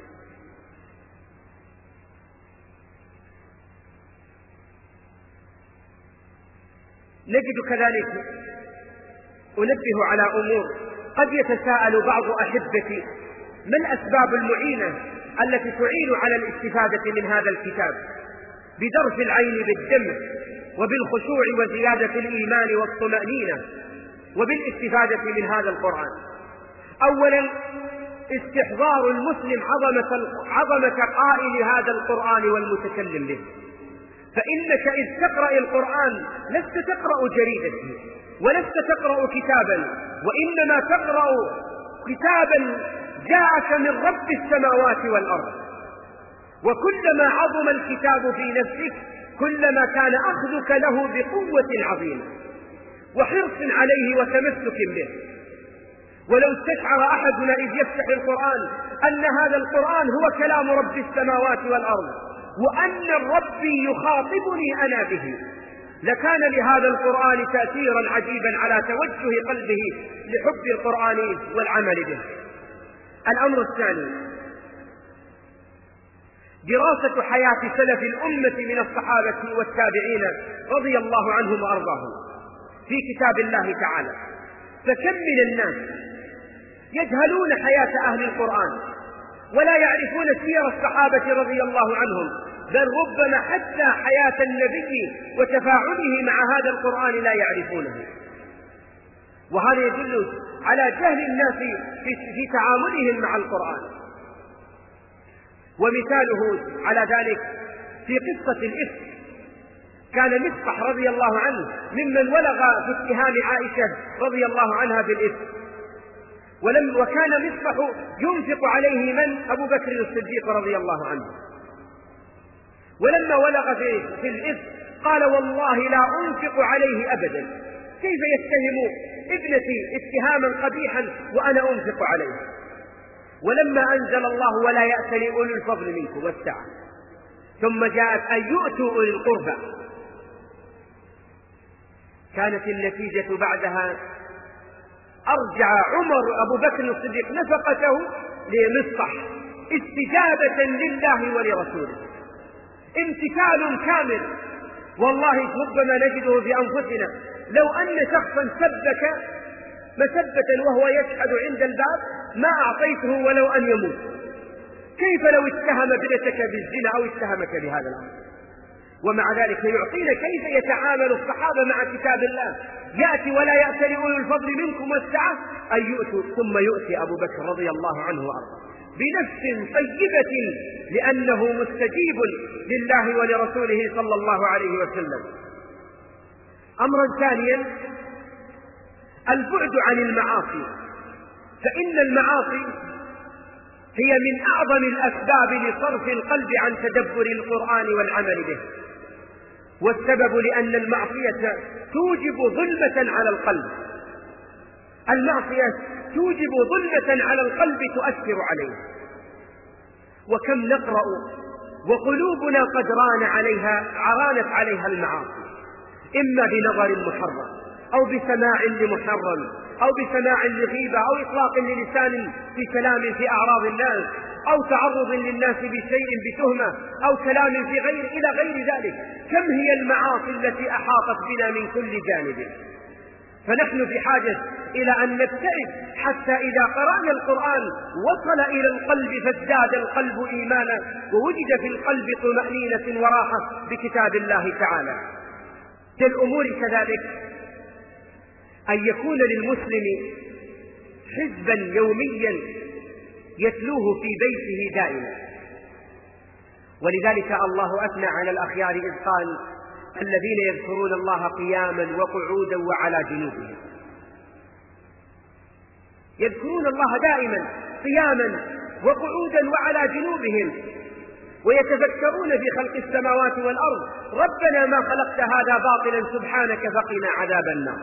نجد كذلك أنبه على أمور قد يتساءل بعض أحبتي: ما الأسباب المعينة التي تعين على الاستفادة من هذا الكتاب بدرس العين بالدمع وبالخشوع وزيادة الإيمان والطمأنينة وبالاستفادة من هذا القرآن؟ أولا، استحضار المسلم عظمة, عظمة قائل هذا القرآن والمتكلم به. فإنك إذ تقرأ القرآن لست تقرأ جريدة ولست تقرأ كتابا، وإنما تقرأ كتابا جاءك من رب السماوات والأرض. وكلما عظم الكتاب في نفسك كلما كان أخذك له بقوة عظيمة وحرص عليه وتمسك به. ولو استشعر أحدنا إذ يفتح القرآن أن هذا القرآن هو كلام رب السماوات والأرض وأن الرب يخاطبني أنا به، لكان لهذا القرآن تأثيرا عجيبا على توجه قلبه لحب القرآن والعمل به. الأمر الثاني، دراسة حياة سلف الأمة من الصحابة والتابعين رضي الله عنهم وأرضاهم في كتاب الله تعالى. فكم من الناس يجهلون حياة أهل القرآن ولا يعرفون سير الصحابة رضي الله عنهم، بل ربما حتى حياة النبي وتفاعله مع هذا القرآن لا يعرفونه. وهذا يدل على جهل الناس في تعاملهم مع القرآن. ومثاله على ذلك في قصة الإفك. كان مصطح رضي الله عنه ممن ولغ في اتهام عائشة رضي الله عنها بالإثم، ولم وكان مصطح ينفق عليه من؟ أبو بكر الصديق رضي الله عنه. ولما ولغ في, في الإثم قال والله لا أنفق عليه أبدا، كيف يتهم ابنتي اتهاما قبيحا وأنا أنفق عليه؟ ولما أنزل الله ولا يأتل أولو الفضل منكم والسعة، ثم جاءت أن يؤتوا أولي القربى، كانت النتيجة بعدها أرجع عمر أبو بكر الصديق نفقته لمصطح استجابة لله ولرسوله، امتثال كامل. والله ربما نجده في أنفسنا لو أن شخصا سبك مسبة وهو يشهد عند الباب ما أعطيته ولو أن يموت، كيف لو اتهم ابنتك بالزنا أو اتهمك بهذا الأمر؟ ومع ذلك يعطينا كيف يتعامل الصحابة مع كتاب الله، يأتي ولا يأتي أولو الفضل منكم والسعة أن يؤتوا، ثم يؤتي أبو بكر رضي الله عنه وأرضاه بنفس طيبة لأنه مستجيب لله ولرسوله صلى الله عليه وسلم. أمرا ثانيا البعد عن المعاصي، فإن المعاصي هي من أعظم الأسباب لصرف القلب عن تدبر القرآن والعمل به، والسبب لأن المعصية توجب ظلمة على القلب، المعصية توجب ظلمة على القلب تؤثر عليه. وكم نقرأ وقلوبنا قد ران عليها عرانت عليها المعاصي، إما بنظر محرم أو بسماع لمحرم أو بسماع لغيبة أو إطلاق للسان في كلام في أعراض الناس أو تعرض للناس بشيء بتهمة أو كلام في غير إلى غير ذلك. كم هي المعاصي التي أحاطت بنا من كل جانب، فنحن بحاجة إلى أن نبتعد حتى إذا قرأنا القرآن وصل إلى القلب فازداد القلب إيمانا ووجد في القلب طمأنينة وراحة بكتاب الله تعالى. كالأمور كذلك أن يكون للمسلم حزبا يوميا يتلوه في بيته دائما، ولذلك الله أثنى على الأخيار إذ قال الذين يذكرون الله قياما وقعودا وعلى جنوبهم، يذكرون الله دائما قياما وقعودا وعلى جنوبهم ويتفكرون في خلق السماوات والأرض ربنا ما خلقت هذا باطلا سبحانك فقنا عذاب النار.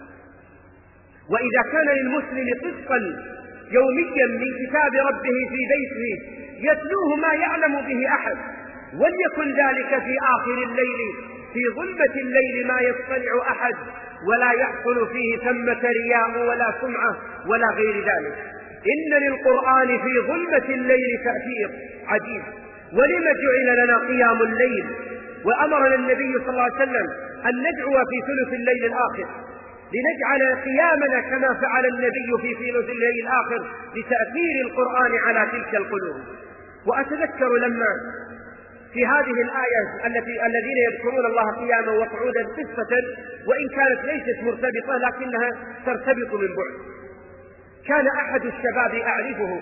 وإذا كان للمسلم قسطا يوميا من كتاب ربه في بيته يتلوه ما يعلم به أحد، وليكن ذلك في آخر الليل في ظلمة الليل ما يطلع أحد ولا يحصل فيه ثمة رياء ولا سمعة ولا غير ذلك. إن للقرآن في ظلمة الليل تأثير عجيب. ولما جعل لنا قيام الليل وأمرنا النبي صلى الله عليه وسلم أن ندعو في ثلث الليل الآخر، لنجعل قيامنا كما فعل النبي في ثلث الليل الآخر لتأثير القرآن على تلك القلوب. وأتذكر لما في هذه الآية التي الذين يذكرون الله قياما وقعودا قصة وإن كانت ليست مرتبطة لكنها ترتبط من بعد. كان أحد الشباب أعرفه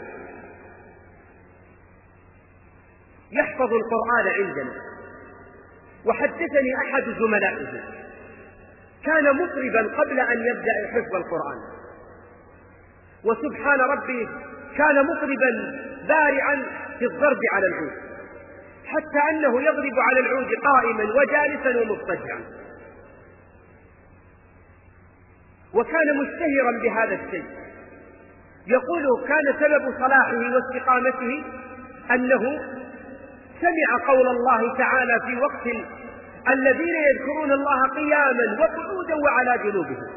يحفظ القرآن عندنا، وحدثني أحد زملائه كان مطربا قبل أن يبدأ حفظ القرآن، وسبحان ربي كان مطربا بارعا في الضرب على العود، حتى أنه يضرب على العود قائما وجالسا ومضطجعا، وكان مشتهرا بهذا الشيء. يقول كان سبب صلاحه واستقامته أنه سمع قول الله تعالى في وقت الذين يذكرون الله قياما وقعودا وعلى جنوبهم،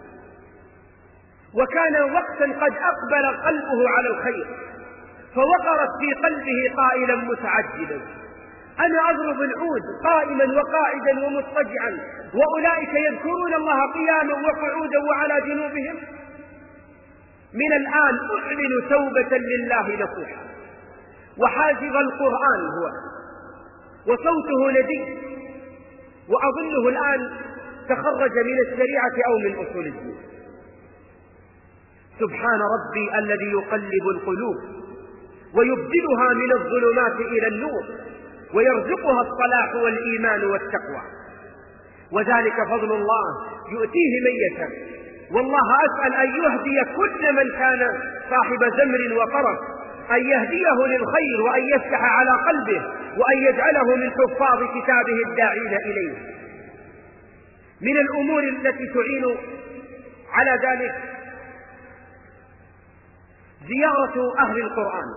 وكان وقتا قد أقبل قلبه على الخير، فوقرت في قلبه قائلا متعجبا أنا أضرب العود قائما وقاعدا ومضطجعا وأولئك يذكرون الله قياما وقعودا وعلى جنوبهم، من الآن أعلن توبة لله نصوحا. وحافظ القرآن هو وصوته ندي، وأظنه الآن تخرج من الشريعة أو من أصول الدين. سبحان ربي الذي يقلب القلوب ويبدلها من الظلمات إلى النور ويرزقها الصلاح والإيمان والتقوى. وذلك فضل الله يؤتيه من يشاء. والله أسأل أن يهدي كل من كان صاحب زمر وطرف، أن يهديه للخير وأن يفتح على قلبه وأن يجعله من حفاظ كتابه الداعين إليه. من الأمور التي تعين على ذلك زيارة أهل القرآن،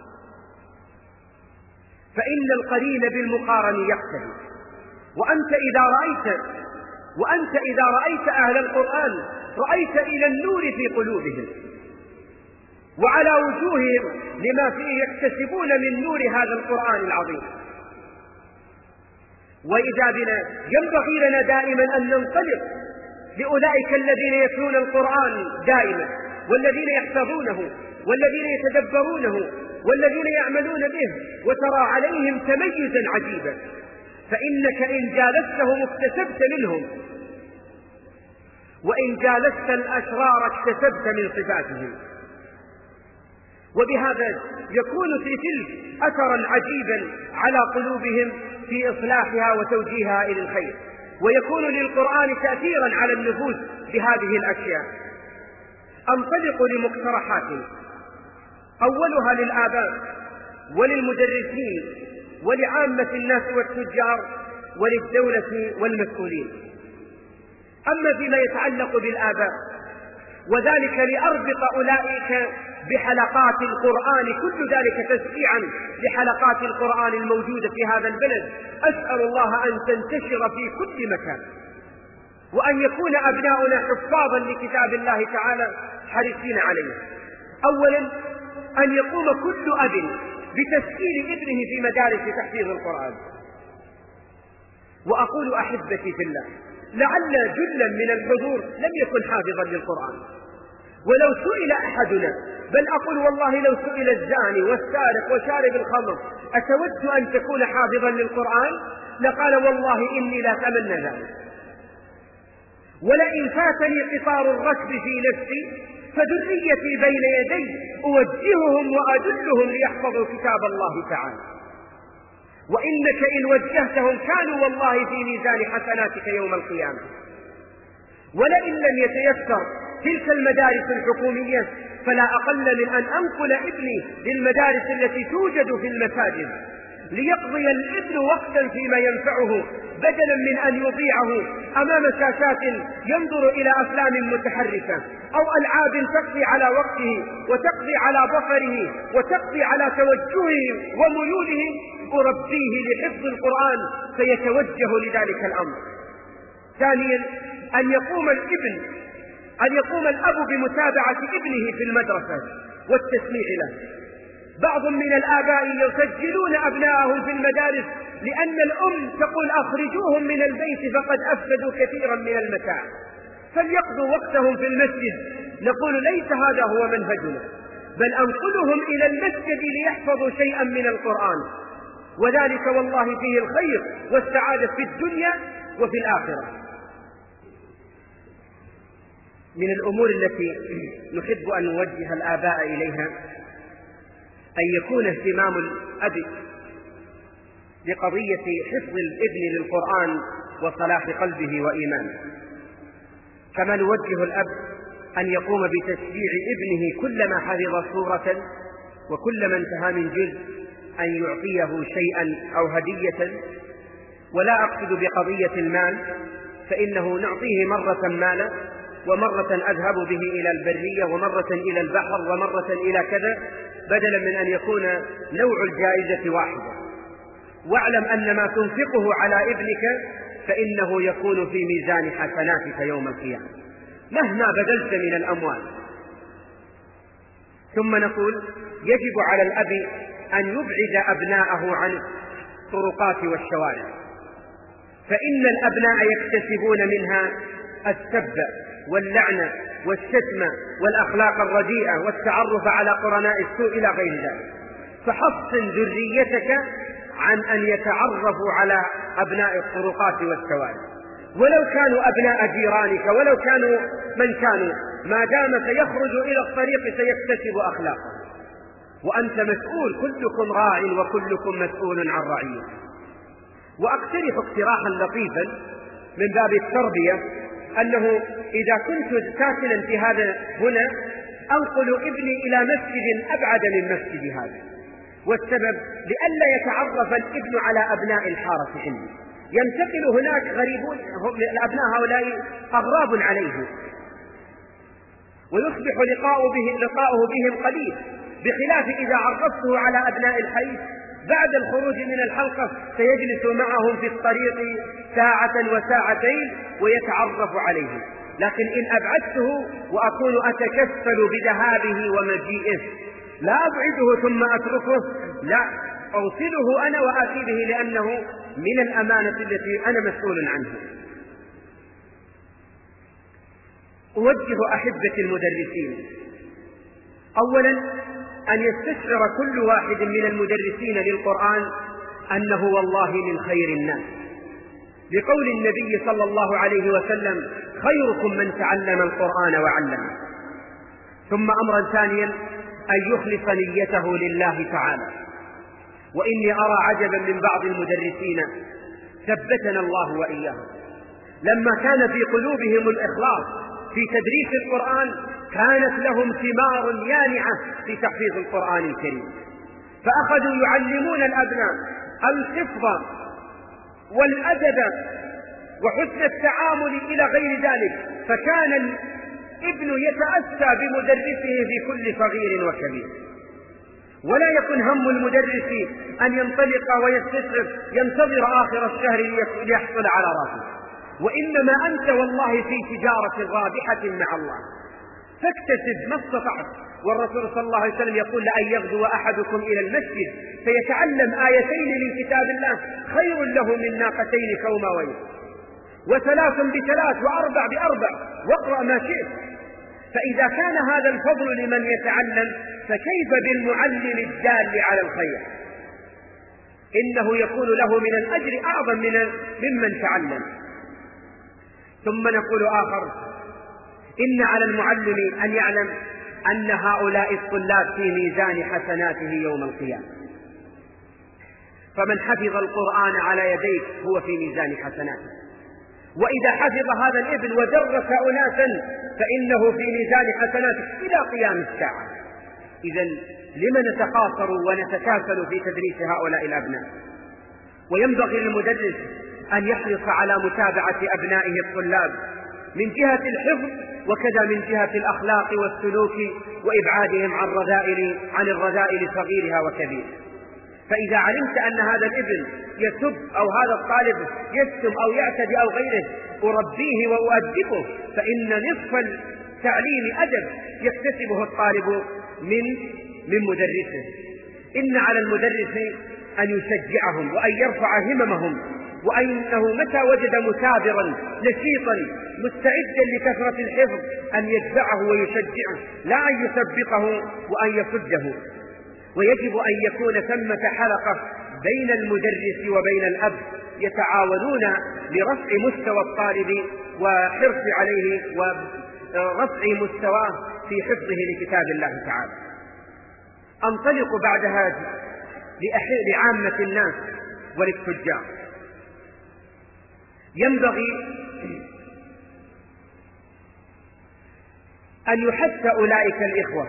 فإن القرين بالمقارن يقتدي. وأنت إذا رأيت وأنت إذا رأيت أهل القرآن رأيت إلى النور في قلوبهم وعلى وجوههم لما فيه يكتسبون من نور هذا القرآن العظيم. وإذا بنا ينبغي لنا دائما أن ننطلق لأولئك الذين يتلون القرآن دائما، والذين يحفظونه، والذين يتدبرونه، والذين يعملون به، وترى عليهم تميزا عجيبا، فإنك إن جالستهم اكتسبت منهم، وإن جالست الأشرار اكتسبت من صفاتهم. وبهذا يكون في تلك أثرا عجيبا على قلوبهم في إصلاحها وتوجيهها إلى الخير، ويكون للقرآن تأثيرا على النفوس بهذه الأشياء. أنطلق لمقترحات، أولها للآباء وللمدرسين ولعامة الناس والتجار وللدولة والمسؤولين. أما فيما يتعلق بالآباء وذلك لأربط أولئك بحلقات القرآن، كل ذلك تشجيعا لحلقات القرآن الموجودة في هذا البلد. أسأل الله أن تنتشر في كل مكان، وأن يكون أبناؤنا حفاظا لكتاب الله تعالى حريصين عليه. أولا أن يقوم كل أب بتسجيل ابنه في مدارس تحفيظ القرآن. وأقول أحبتي في الله، لعل جلا من الحضور لم يكن حافظا للقرآن، ولو سئل أحدنا، بل أقول والله لو سئل الزاني والسارق وشارب الخمر أتود أن تكون حافظا للقرآن؟ لقال والله إني لا أتمنى ذلك. ولئن فاتني قطار الركب في نفسي فذريتي بين يدي أوجههم وأدلهم ليحفظوا كتاب الله تعالى. وإنك إن وجهتهم كانوا والله في ميزان حسناتك يوم القيامة. ولئن لم يتيسر تلك المدارس الحكومية فلا أقل من أن أنقل ابني للمدارس التي توجد في المساجد ليقضي الابن وقتا فيما ينفعه، بدلا من أن يضيعه أمام شاشات ينظر إلى أفلام متحركة أو ألعاب تقضي على وقته وتقضي على بصره وتقضي على توجهه وميوله. أربيه لحفظ القرآن فيتوجه لذلك الأمر. ثانيا أن يقوم الابن أن يقوم الأب بمتابعة ابنه في المدرسة والتسميع له. بعض من الآباء يسجلون أبناءهم في المدارس لأن الأم تقول أخرجوهم من البيت فقد أفسدوا كثيرا من المتاع، فليقضوا وقتهم في المسجد. نقول ليس هذا هو منهجنا، بل أنقلهم إلى المسجد ليحفظوا شيئا من القرآن، وذلك والله فيه الخير والسعادة في الدنيا وفي الآخرة. من الأمور التي نحب أن نوجه الآباء إليها أن يكون اهتمام الأب بقضية حفظ الابن للقرآن وصلاح قلبه وإيمانه، كما نوجه الأب أن يقوم بتشجيع ابنه كلما حفظ سورة وكلما انتهى من جزء أن يعطيه شيئا أو هدية. ولا أقصد بقضية المال، فإنه نعطيه مرة مالا ومرة أذهب به إلى البرية ومرة إلى البحر ومرة إلى كذا، بدلا من أن يكون نوع الجائزة واحدة. واعلم أن ما تنفقه على ابنك فإنه يكون في ميزان حسناتك يوم القيامة مهما بذلت من الأموال. ثم نقول يجب على الأب أن يبعد أبناءه عن الطرقات والشوارع، فإن الأبناء يكتسبون منها السب واللعنة والشتم والأخلاق الرديئة والتعرف على قرناء السوء إلى غير ذلك. فحصن ذريتك عن أن يتعرفوا على أبناء الطرقات والشوارع، ولو كانوا أبناء جيرانك ولو كانوا من كانوا، ما دام سيخرج إلى الطريق سيكتسب أخلاقا. وأنت مسؤول، كلكم راع وكلكم مسؤول عن رعيته. وأقترح اقتراحا لطيفا من باب التربية أنه إذا كنت ساكنا في هذا هنا أنقل ابني إلى مسجد أبعد من مسجد هذا، والسبب لئلا يتعرف الابن على أبناء الحارة عندي، ينتقل هناك غريبون، الأبناء هؤلاء أغراب عليه، ويصبح لقاؤه به لقاؤه بهم قليل، بخلاف إذا عرفته على أبناء الحي بعد الخروج من الحلقة سيجلس معهم في الطريق ساعة وساعتين ويتعرف عليهم. لكن إن أبعدته وأكون أتكفل بذهابه ومجيئه لا أبعده ثم أتركه، لا أوصله أنا وآتي به، لأنه من الأمانة التي أنا مسؤول عنها. أوجه أحبة المدرسين أولا أن يستشعر كل واحد من المدرسين للقرآن أنه والله من خير الناس، لقول النبي صلى الله عليه وسلم: خيركم من تعلم القرآن وعلمه. ثم أمرا ثانيا أن يخلص نيته لله تعالى. وإني أرى عجبا من بعض المدرسين ثبتنا الله وإياهم، لما كان في قلوبهم الإخلاص في تدريس القرآن كانت لهم ثمار يانعة في تحفيظ القرآن الكريم، فأخذوا يعلمون الأبناء الحفظ والأدب وحسن التعامل إلى غير ذلك، فكان الابن يتأسى بمدرسه في كل صغير وكبير، ولا يكن هم المدرس أن ينطلق ويستشعر ينتظر آخر الشهر ليحصل على راتب، وإنما أنت والله في تجارة رابحة مع الله، فاكتسب ما استطعت. والرسول صلى الله عليه وسلم يقول: لأن يغدو أحدكم إلى المسجد فيتعلم آيتين من كتاب الله خير له من ناقتين كوماوين، وثلاث بثلاث وأربع بأربع، واقرأ ما شئت. فإذا كان هذا الفضل لمن يتعلم فكيف بالمعلم الدال على الخير؟ إنه يكون له من الأجر أعظم من ممن تعلم. ثم نقول آخر: إن على المعلم أن يعلم أن هؤلاء الطلاب في ميزان حسناته يوم القيامة، فمن حفظ القرآن على يديك هو في ميزان حسناته، وإذا حفظ هذا الابن ودرس أناسا فإنه في ميزان حسناته إلى قيام الساعة. إذن لم نتقاصر ونتكاسل في تدريس هؤلاء الأبناء؟ وينبغي للمدرس أن يحرص على متابعة أبنائه الطلاب من جهة الحفظ وكذا من جهة الأخلاق والسلوك وإبعادهم عن الرذائل عن الرذائل صغيرها وكبيرها. فإذا علمت أن هذا الابن يسب أو هذا الطالب يشتم أو يعتدي أو غيره أربيه وأؤدبه، فإن نصف التعليم أدب يكتسبه الطالب من من مدرسه. إن على المدرس أن يشجعهم وأن يرفع هممهم، وأنه متى وجد مثابرا نشيطا مستعدا لكثرة الحفظ أن يتبعه ويشجعه، لا أن يسبقه وأن يصده. ويجب أن يكون ثمة حلقة بين المدرس وبين الأب يتعاونون لرفع مستوى الطالب وحرص عليه ورفع مستواه في حفظه لكتاب الله تعالى. أنطلق بعد هذا لعامة الناس وللتجار. ينبغي أن يحث أولئك الإخوة.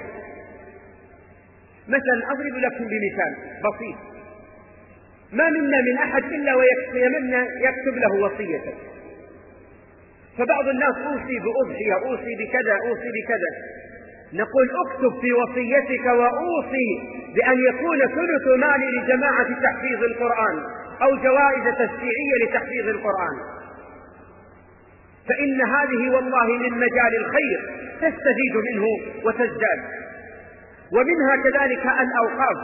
مثلا أضرب لكم بمثال بسيط: ما منا من أحد إلا ويتمنى يكتب له وصيته، فبعض الناس أوصي بأضحية، أوصي بكذا، أوصي بكذا. نقول: اكتب في وصيتك وأوصي بأن يكون ثلث مالي لجماعة تحفيظ القرآن أو جوائز تشجيعية لتحفيظ القرآن، فإن هذه والله من مجال الخير تستفيد منه وتزداد. ومنها كذلك الأوقاف.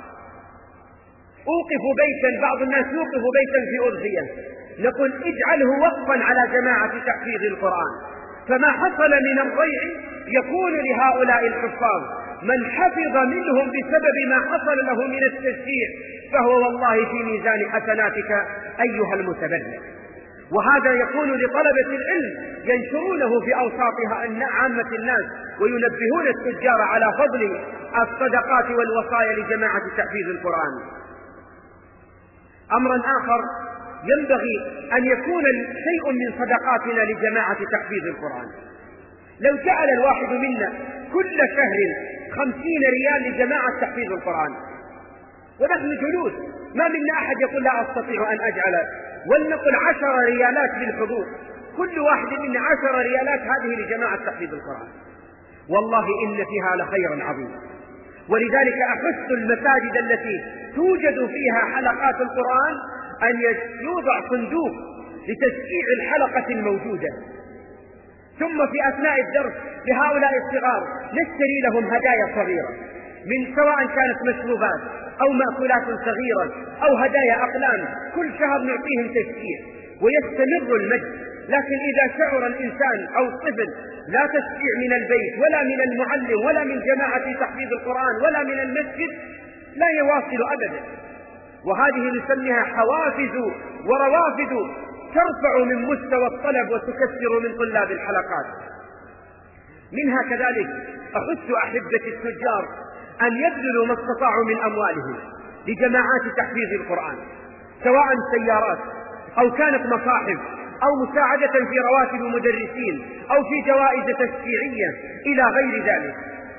أوقف بيتا، بعض الناس يوقف بيتا في أضحية، نقول: اجعله وقفا على جماعة تحفيظ القرآن، فما حصل من الضيع يكون لهؤلاء الحفاظ، من حفظ منهم بسبب ما حصل له من التشجيع فهو والله في ميزان حسناتك أيها المتبرع. وهذا يكون لطلبة العلم ينشرونه في أوساطها أن عامة الناس وينبهون التجار على فضل الصدقات والوصايا لجماعة تحفيظ القرآن. أمرا آخر ينبغي أن يكون شيء من صدقاتنا لجماعة تحفيظ القرآن. لو جعل الواحد منا كل شهر خمسين ريال لجماعة تحفيظ القرآن، ونحن جلوس ما منا أحد يقول لا أستطيع أن أجعل، ولنقل عشر ريالات للحضور، كل واحد منا عشر ريالات هذه لجماعة تحفيظ القرآن، والله إن فيها لخيرا عظيما. ولذلك أحث المساجد التي توجد فيها حلقات القرآن أن يوضع صندوق لتشجيع الحلقة الموجودة، ثم في أثناء الدرس لهؤلاء الصغار نشتري لهم هدايا صغيرة، من سواء كانت مشروبات أو مأكولات صغيرة أو هدايا أقلام، كل شهر نعطيهم تشجيع ويستمر المجد. لكن إذا شعر الإنسان أو الطفل لا تشجيع من البيت ولا من المعلم ولا من جماعة تحفيظ القرآن ولا من المسجد لا يواصل أبدا. وهذه نسميها حوافز وروافد ترفع من مستوى الطلب وتكثر من طلاب الحلقات. منها كذلك أحث أحبة التجار أن يبذلوا ما استطاعوا من أموالهم لجماعات تحفيظ القرآن، سواء سيارات أو كانت مصاحف أو مساعدة في رواتب مدرسين أو في جوائز تشجيعية إلى غير ذلك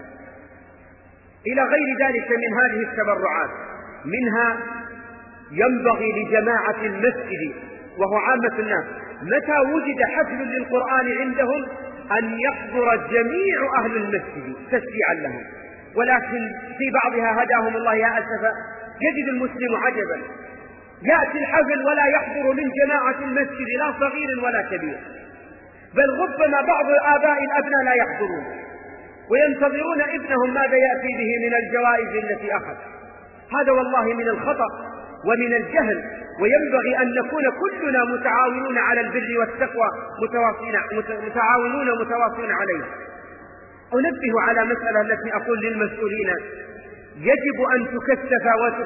إلى غير ذلك من هذه التبرعات. منها ينبغي لجماعة المسجد وهو عامة الناس متى وجد حفل للقرآن عندهم أن يحضر جميع أهل المسجد تشجيعا لهم. ولكن في بعضها هداهم الله يا أسفا يجد المسلم عجبا، يأتي الحفل ولا يحضر من جماعة المسجد لا صغير ولا كبير، بل ربما بعض آباء الأبناء لا يحضرون وينتظرون ابنهم ماذا يأتي به من الجوائز التي أخذ. هذا والله من الخطأ ومن الجهل، وينبغي أن نكون كلنا متعاونون على البر والتقوى متعاونون متواصلين عليه. أنبه على مسألة التي أقول للمسؤولين يجب أن تكثف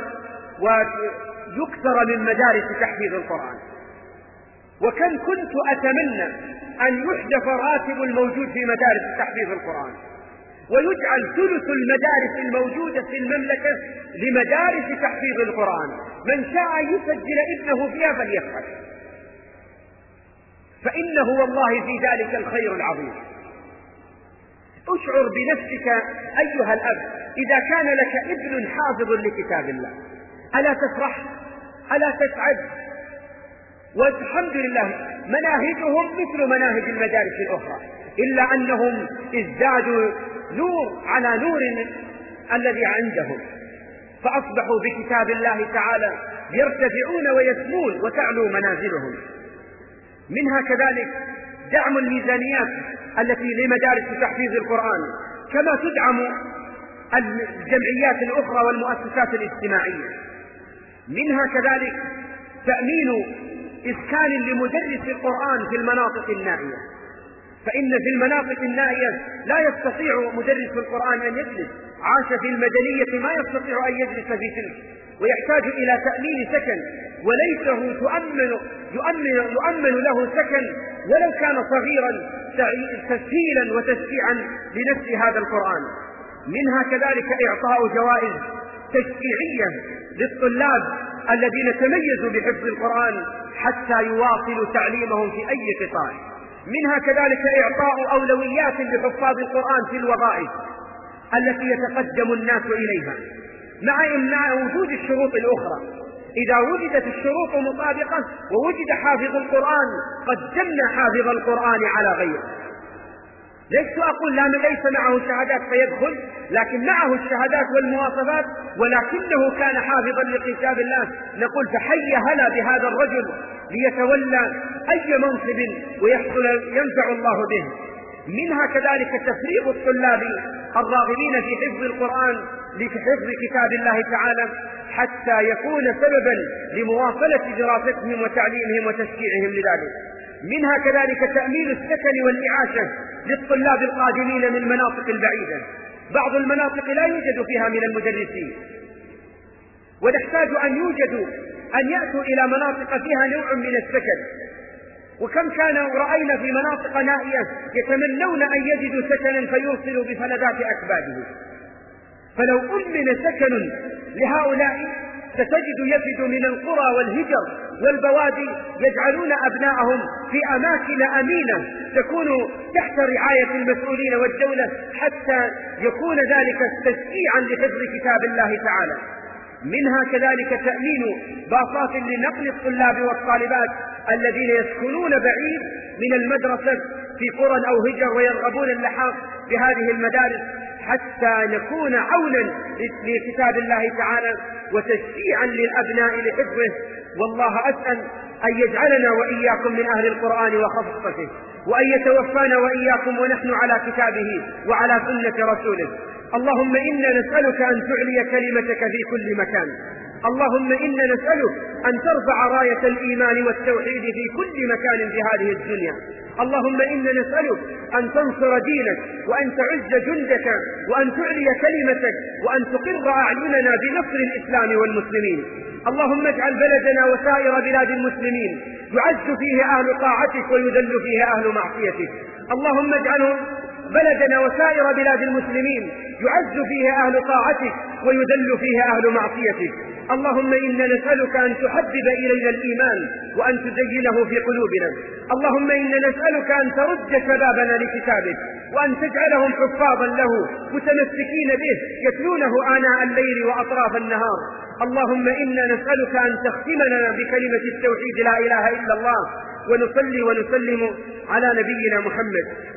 ويكثر من مدارس تحفيظ القرآن. وكم كنت أتمنى أن يحدث راتب الموجود في مدارس تحفيظ القرآن ويجعل ثلث المدارس الموجودة في المملكة لمدارس تحفيظ القرآن، من شاء يسجل ابنه فيها فليفعل، فإنه والله في ذلك الخير العظيم. اشعر بنفسك أيها الأب إذا كان لك ابن حافظ لكتاب الله، ألا تفرح؟ ألا تسعد؟ والحمد لله مناهجهم مثل مناهج المدارس الأخرى، إلا أنهم ازدادوا نور على نور الذي عندهم، فأصبحوا بكتاب الله تعالى يرتفعون ويسمون وتعلو منازلهم. منها كذلك دعم الميزانيات التي لمدارس تحفيظ القرآن، كما تدعم الجمعيات الأخرى والمؤسسات الاجتماعية. منها كذلك تأمين إسكان لمدرس القرآن في المناطق النائية، فإن في المناطق النائية لا يستطيع مدرس القرآن أن يجلس، عاش في المدنية ما يستطيع أن يجلس في تلك، ويحتاج إلى تأمين سكن، وليته تؤمن يؤمن, يؤمن له سكن ولو كان صغيرا تسهيلا وتشجيعا لنفس هذا القرآن. منها كذلك إعطاء جوائز تشجيعية للطلاب الذين تميزوا بحفظ القرآن حتى يواصلوا تعليمهم في أي قطاع. منها كذلك إعطاء أولويات لحفاظ القرآن في الوظائف التي يتقدم الناس إليها، مع إمناع وجود الشروط الأخرى. إذا وجدت الشروط مطابقة ووجد حافظ القرآن قدمنا حافظ القرآن على غيره. لست أقول لا ليس معه شهادات فيدخل، لكن معه الشهادات والمواصفات ولكنه كان حافظا لكتاب الله، نقول فحي هلا بهذا الرجل ليتولى أي منصب ويحصل ينفع الله به. منها كذلك تفريغ الطلاب الراغبين في حفظ القرآن لحفظ كتاب الله تعالى حتى يكون سببا لمواصلة دراستهم وتعليمهم وتشجيعهم لذلك. منها كذلك تأمين السكن والإعاشة للطلاب القادمين من المناطق البعيدة، بعض المناطق لا يوجد فيها من المدرسين، ونحتاج أن يوجدوا أن يأتوا إلى مناطق فيها نوع من السكن. وكم كان رأينا في مناطق نائية يتمنون أن يجدوا سكنا فيوصلوا بفلذات أكبادهم. فلو أمن سكن لهؤلاء ستجد يفد من القرى والهجر والبوادي يجعلون أبناءهم في أماكن أمينة تكون تحت رعاية المسؤولين والدولة حتى يكون ذلك تشجيعا لحفظ كتاب الله تعالى. منها كذلك تأمين باصات لنقل الطلاب والطالبات الذين يسكنون بعيد من المدرسة في قرى أو هجر ويرغبون اللحاق بهذه المدارس حتى نكون عونا لكتاب الله تعالى وتشجيعا للأبناء لحفظه. والله أسأل أن يجعلنا وإياكم من أهل القرآن وخاصته، وأن يتوفانا وإياكم ونحن على كتابه وعلى سنة رسوله. اللهم إنا نسألك أن تعلي كلمتك في كل مكان. اللهم إنا نسألك أن ترفع راية الإيمان والتوحيد في كل مكان في هذه الدنيا. اللهم إنا نسألك أن تنصر دينك وأن تعز جندك وأن تعلي كلمتك وأن تقر أعيننا بنصر الإسلام والمسلمين. اللهم اجعل بلدنا وسائر بلاد المسلمين يعز فيه أهل طاعتك ويذل فيه أهل معصيتك. اللهم اجعل بلدنا وسائر بلاد المسلمين يعز فيه أهل طاعتك ويذل فيه أهل معصيتك. اللهم إنا نسألك أن تحبب إلينا الإيمان وأن تزينه في قلوبنا. اللهم إنا نسألك أن ترد شبابنا لكتابك وأن تجعلهم حفاظا له متمسكين به يتلونه آناء الليل وأطراف النهار. اللهم إنا نسألك أن تختمنا بكلمة التوحيد لا إله إلا الله، ونصلي ونسلم على نبينا محمد